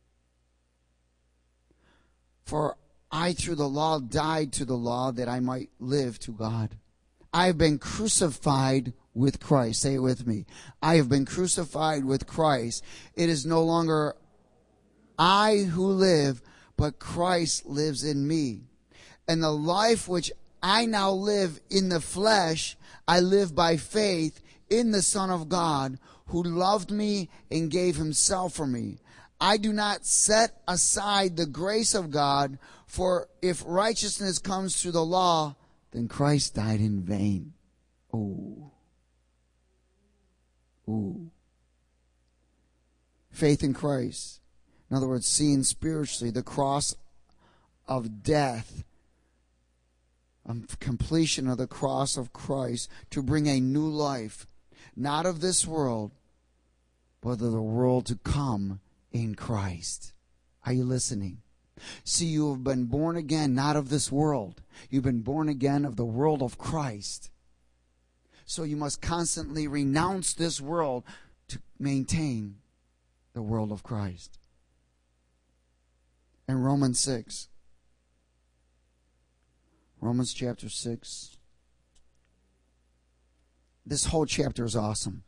For I through the law died to the law that I might live to God. I have been crucified with Christ. Say it with me. I have been crucified with Christ. It is no longer I who live, but Christ lives in me. And the life which I now live in the flesh, I live by faith in the Son of God, who loved me and gave Himself for me. I do not set aside the grace of God, for if righteousness comes through the law, then Christ died in vain. Oh. Ooh. Faith in Christ. In other words, seeing spiritually the cross of death, completion of the cross of Christ to bring a new life, not of this world, but of the world to come in Christ. Are you listening? See, you have been born again, not of this world. You've been born again of the world of Christ. So you must constantly renounce this world to maintain the world of Christ. In Romans 6, Romans chapter 6, this whole chapter is awesome.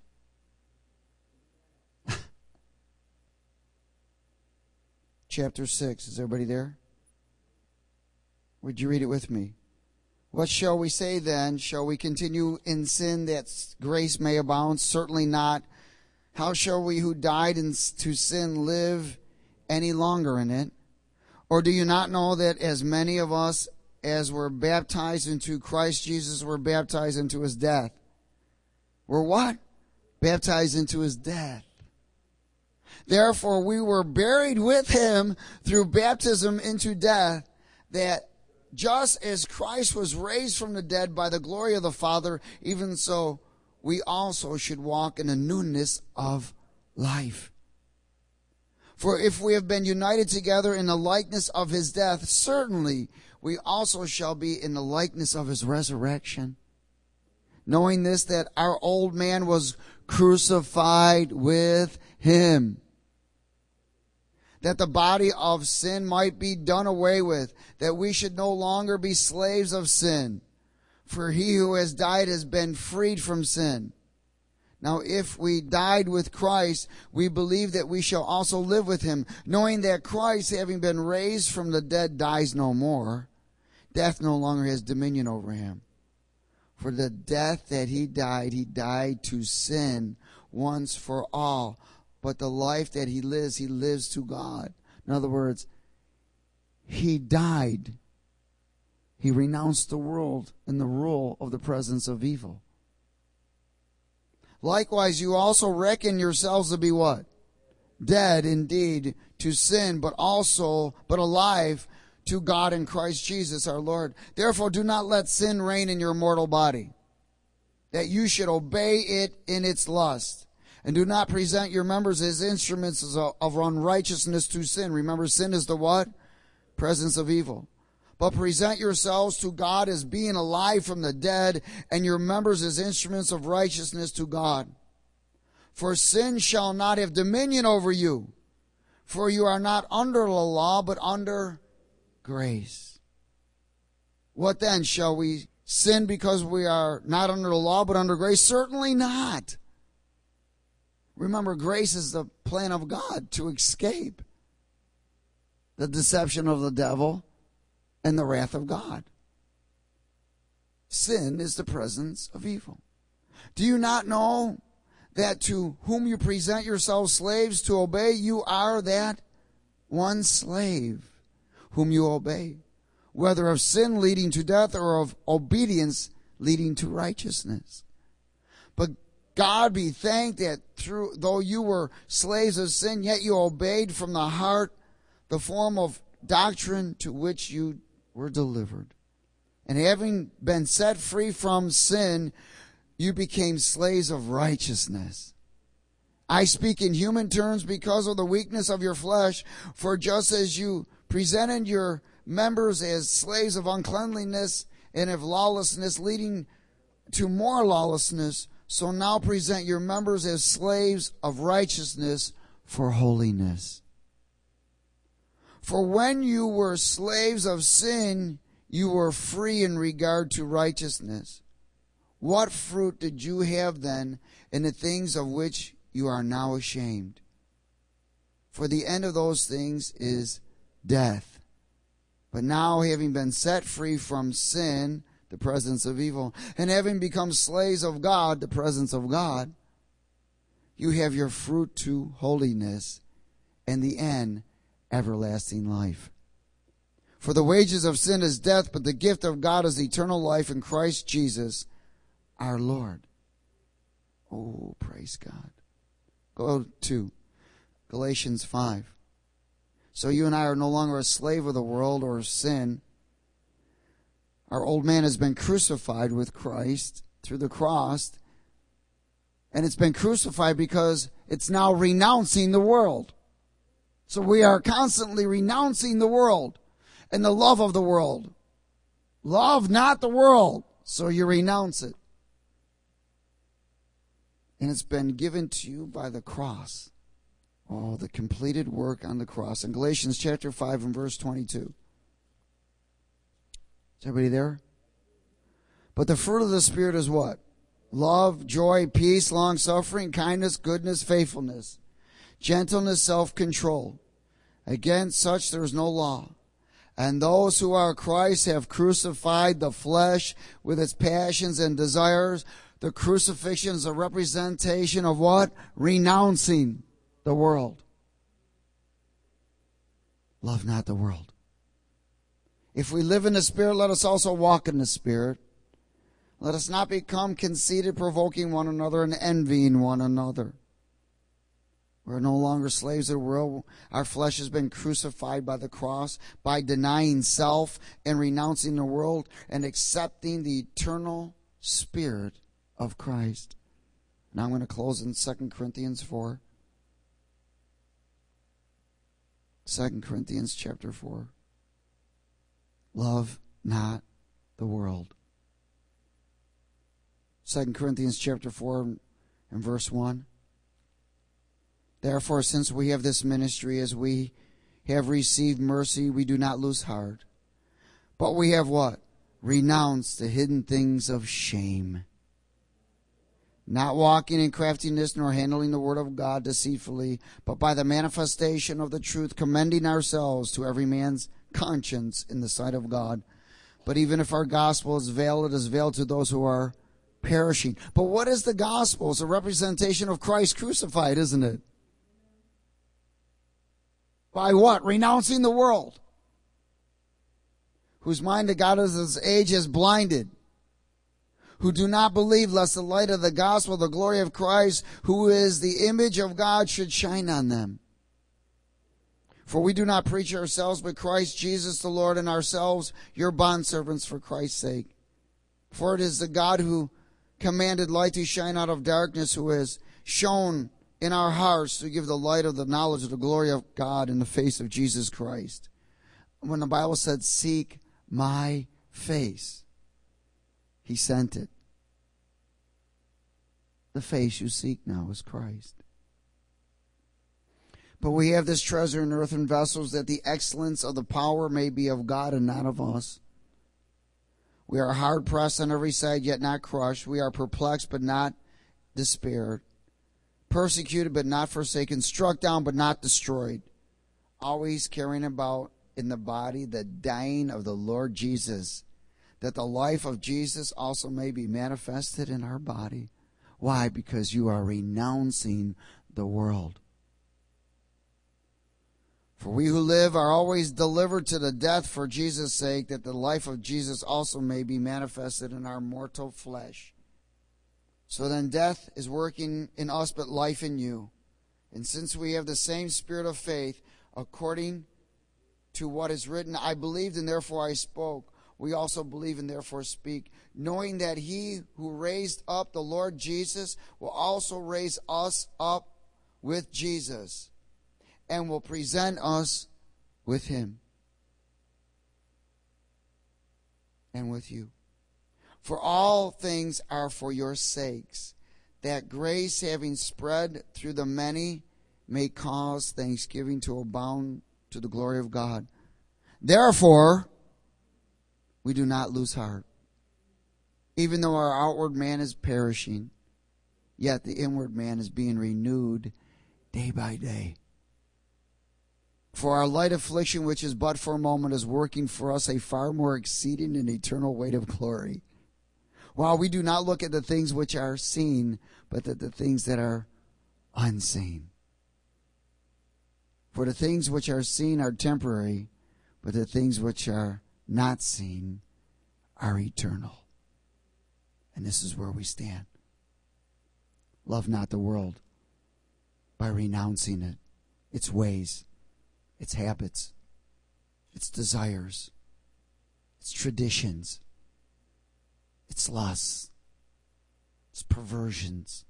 Chapter 6, is everybody there? Would you read it with me? What shall we say then? Shall we continue in sin that grace may abound? Certainly not. How shall we who died to sin live any longer in it? Or do you not know that as many of us as were baptized into Christ Jesus were baptized into His death? Were what? Baptized into His death. Therefore we were buried with Him through baptism into death, that just as Christ was raised from the dead by the glory of the Father, even so we also should walk in the newness of life. For if we have been united together in the likeness of His death, certainly we also shall be in the likeness of His resurrection. Knowing this, that our old man was crucified with Him, that the body of sin might be done away with, that we should no longer be slaves of sin. For he who has died has been freed from sin. Now if we died with Christ, we believe that we shall also live with Him, knowing that Christ, having been raised from the dead, dies no more. Death no longer has dominion over Him. For the death that He died to sin once for all. But the life that He lives to God. In other words, He died. He renounced the world and the rule of the presence of evil. Likewise, you also reckon yourselves to be what? Dead indeed to sin, but alive to God in Christ Jesus our Lord. Therefore, do not let sin reign in your mortal body, that you should obey it in its lust. And do not present your members as instruments of unrighteousness to sin. Remember, sin is the what? Presence of evil. But present yourselves to God as being alive from the dead, and your members as instruments of righteousness to God. For sin shall not have dominion over you, for you are not under the law, but under grace. What then? Shall we sin because we are not under the law but under grace? Certainly not. Remember, grace is the plan of God to escape the deception of the devil and the wrath of God. Sin is the presence of evil. Do you not know that to whom you present yourselves slaves to obey, you are that one slave whom you obey, whether of sin leading to death or of obedience leading to righteousness? But God be thanked that though you were slaves of sin, yet you obeyed from the heart the form of doctrine to which you were delivered. And having been set free from sin, you became slaves of righteousness. I speak in human terms because of the weakness of your flesh, for just as you presented your members as slaves of uncleanliness and of lawlessness, leading to more lawlessness, so now present your members as slaves of righteousness for holiness. For when you were slaves of sin, you were free in regard to righteousness. What fruit did you have then in the things of which you are now ashamed? For the end of those things is death. But now, having been set free from sin, the presence of evil, and having become slaves of God, the presence of God, you have your fruit to holiness, and the end, everlasting life. For the wages of sin is death, but the gift of God is eternal life in Christ Jesus our Lord. Oh, praise God. Go to Galatians 5. So you and I are no longer a slave of the world or sin. Our old man has been crucified with Christ through the cross. And it's been crucified because it's now renouncing the world. So we are constantly renouncing the world and the love of the world. Love not the world, so you renounce it. And it's been given to you by the cross. Oh, the completed work on the cross. In Galatians chapter 5 and verse 22. Is everybody there? But the fruit of the Spirit is what? Love, joy, peace, long-suffering, kindness, goodness, faithfulness, gentleness, self-control. Against such there is no law. And those who are Christ have crucified the flesh with its passions and desires. The crucifixion is a representation of what? Renouncing the world. Love not the world. If we live in the Spirit, let us also walk in the Spirit. Let us not become conceited, provoking one another and envying one another. We're no longer slaves of the world. Our flesh has been crucified by the cross by denying self and renouncing the world and accepting the eternal Spirit of Christ. Now I'm going to close in 2 Corinthians 4. 2 Corinthians chapter 4. Love not the world. 2 Corinthians chapter 4 and verse 1. Therefore, since we have this ministry, as we have received mercy, we do not lose heart. But we have what? Renounced the hidden things of shame. Not walking in craftiness, nor handling the word of God deceitfully, but by the manifestation of the truth, commending ourselves to every man's conscience in the sight of God. But even if our gospel is veiled, it is veiled to those who are perishing. But what is the gospel? It's a representation of Christ crucified, isn't it? By what? Renouncing the world, whose mind the God of this age has blinded, who do not believe, lest the light of the gospel, the glory of Christ, who is the image of God, should shine on them. For we do not preach ourselves, but Christ Jesus the Lord, and ourselves your bondservants for Christ's sake. For it is the God who commanded light to shine out of darkness, who has shown in our hearts to give the light of the knowledge of the glory of God in the face of Jesus Christ. When the Bible said, seek my face, he sent it. The face you seek now is Christ. But we have this treasure in earthen vessels, that the excellence of the power may be of God and not of us. We are hard pressed on every side, yet not crushed. We are perplexed, but not despaired. Persecuted, but not forsaken. Struck down, but not destroyed. Always carrying about in the body the dying of the Lord Jesus, that the life of Jesus also may be manifested in our body. Why? Because you are renouncing the world. For we who live are always delivered to the death for Jesus' sake, that the life of Jesus also may be manifested in our mortal flesh. So then death is working in us, but life in you. And since we have the same spirit of faith, according to what is written, I believed and therefore I spoke. We also believe and therefore speak, knowing that he who raised up the Lord Jesus will also raise us up with Jesus and will present us with him and with you. For all things are for your sakes, that grace having spread through the many may cause thanksgiving to abound to the glory of God. Therefore, we do not lose heart. Even though our outward man is perishing, yet the inward man is being renewed day by day. For our light affliction, which is but for a moment, is working for us a far more exceeding and eternal weight of glory. While we do not look at the things which are seen, but at the things that are unseen. For the things which are seen are temporary, but the things which are not seen are eternal. And this is where we stand. Love not the world by renouncing it, its ways, its habits, its desires, its traditions, its lusts, its perversions.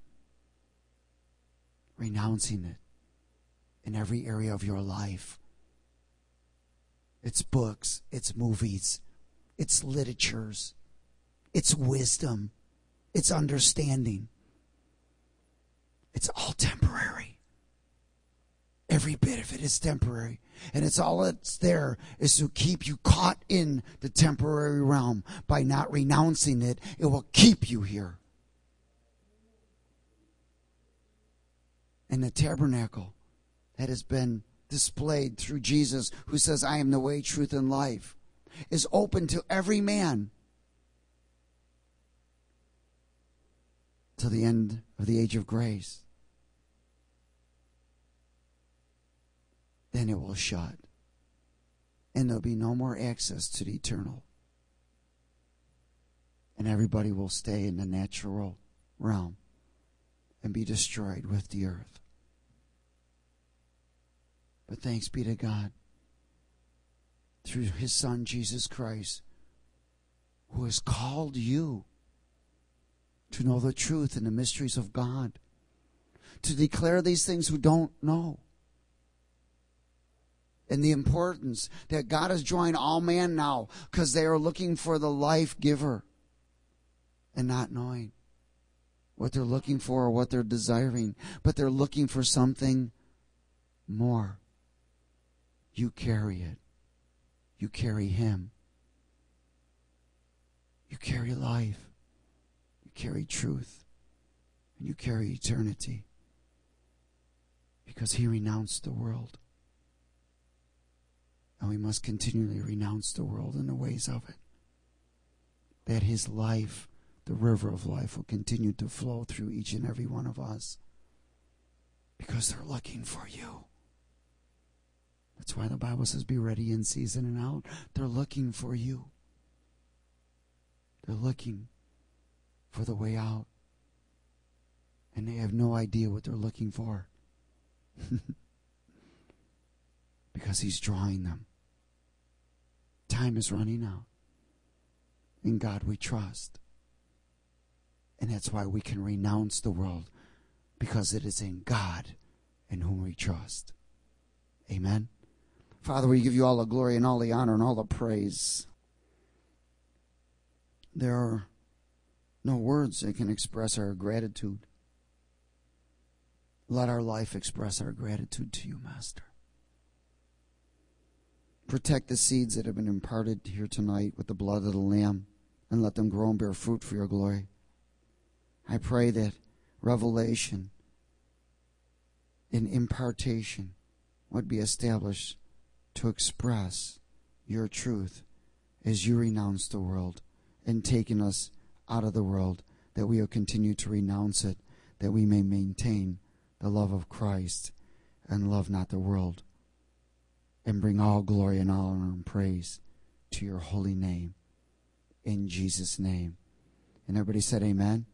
Renouncing it in every area of your life. Its books, its movies, its literatures, its wisdom, its understanding. It's all temporary. Every bit of it is temporary. And it's all that's there is to keep you caught in the temporary realm. By not renouncing it, it will keep you here. And the tabernacle that has been displayed through Jesus, who says, I am the way, truth, and life, is open to every man till the end of the age of grace. Then it will shut, and there'll be no more access to the eternal. And everybody will stay in the natural realm and be destroyed with the earth. But thanks be to God, through his Son, Jesus Christ, who has called you to know the truth and the mysteries of God, to declare these things who don't know, and the importance that God is drawing all man now, because they are looking for the life giver and not knowing what they're looking for or what they're desiring, but they're looking for something more. You carry it. You carry him. You carry life. You carry truth. And you carry eternity. Because he renounced the world. And we must continually renounce the world and the ways of it. That his life, the river of life, will continue to flow through each and every one of us. Because they're looking for you. That's why the Bible says be ready in season and out. They're looking for you. They're looking for the way out. And they have no idea what they're looking for. Because he's drawing them. Time is running out. In God we trust. And that's why we can renounce the world. Because it is in God in whom we trust. Amen. Father, we give you all the glory and all the honor and all the praise. There are no words that can express our gratitude. Let our life express our gratitude to you, Master. Protect the seeds that have been imparted here tonight with the blood of the Lamb and let them grow and bear fruit for your glory. I pray that revelation and impartation would be established to express your truth as you renounce the world and taking us out of the world, that we will continue to renounce it, that we may maintain the love of Christ and love not the world, and bring all glory and honor and praise to your holy name. In Jesus' name. And everybody said amen.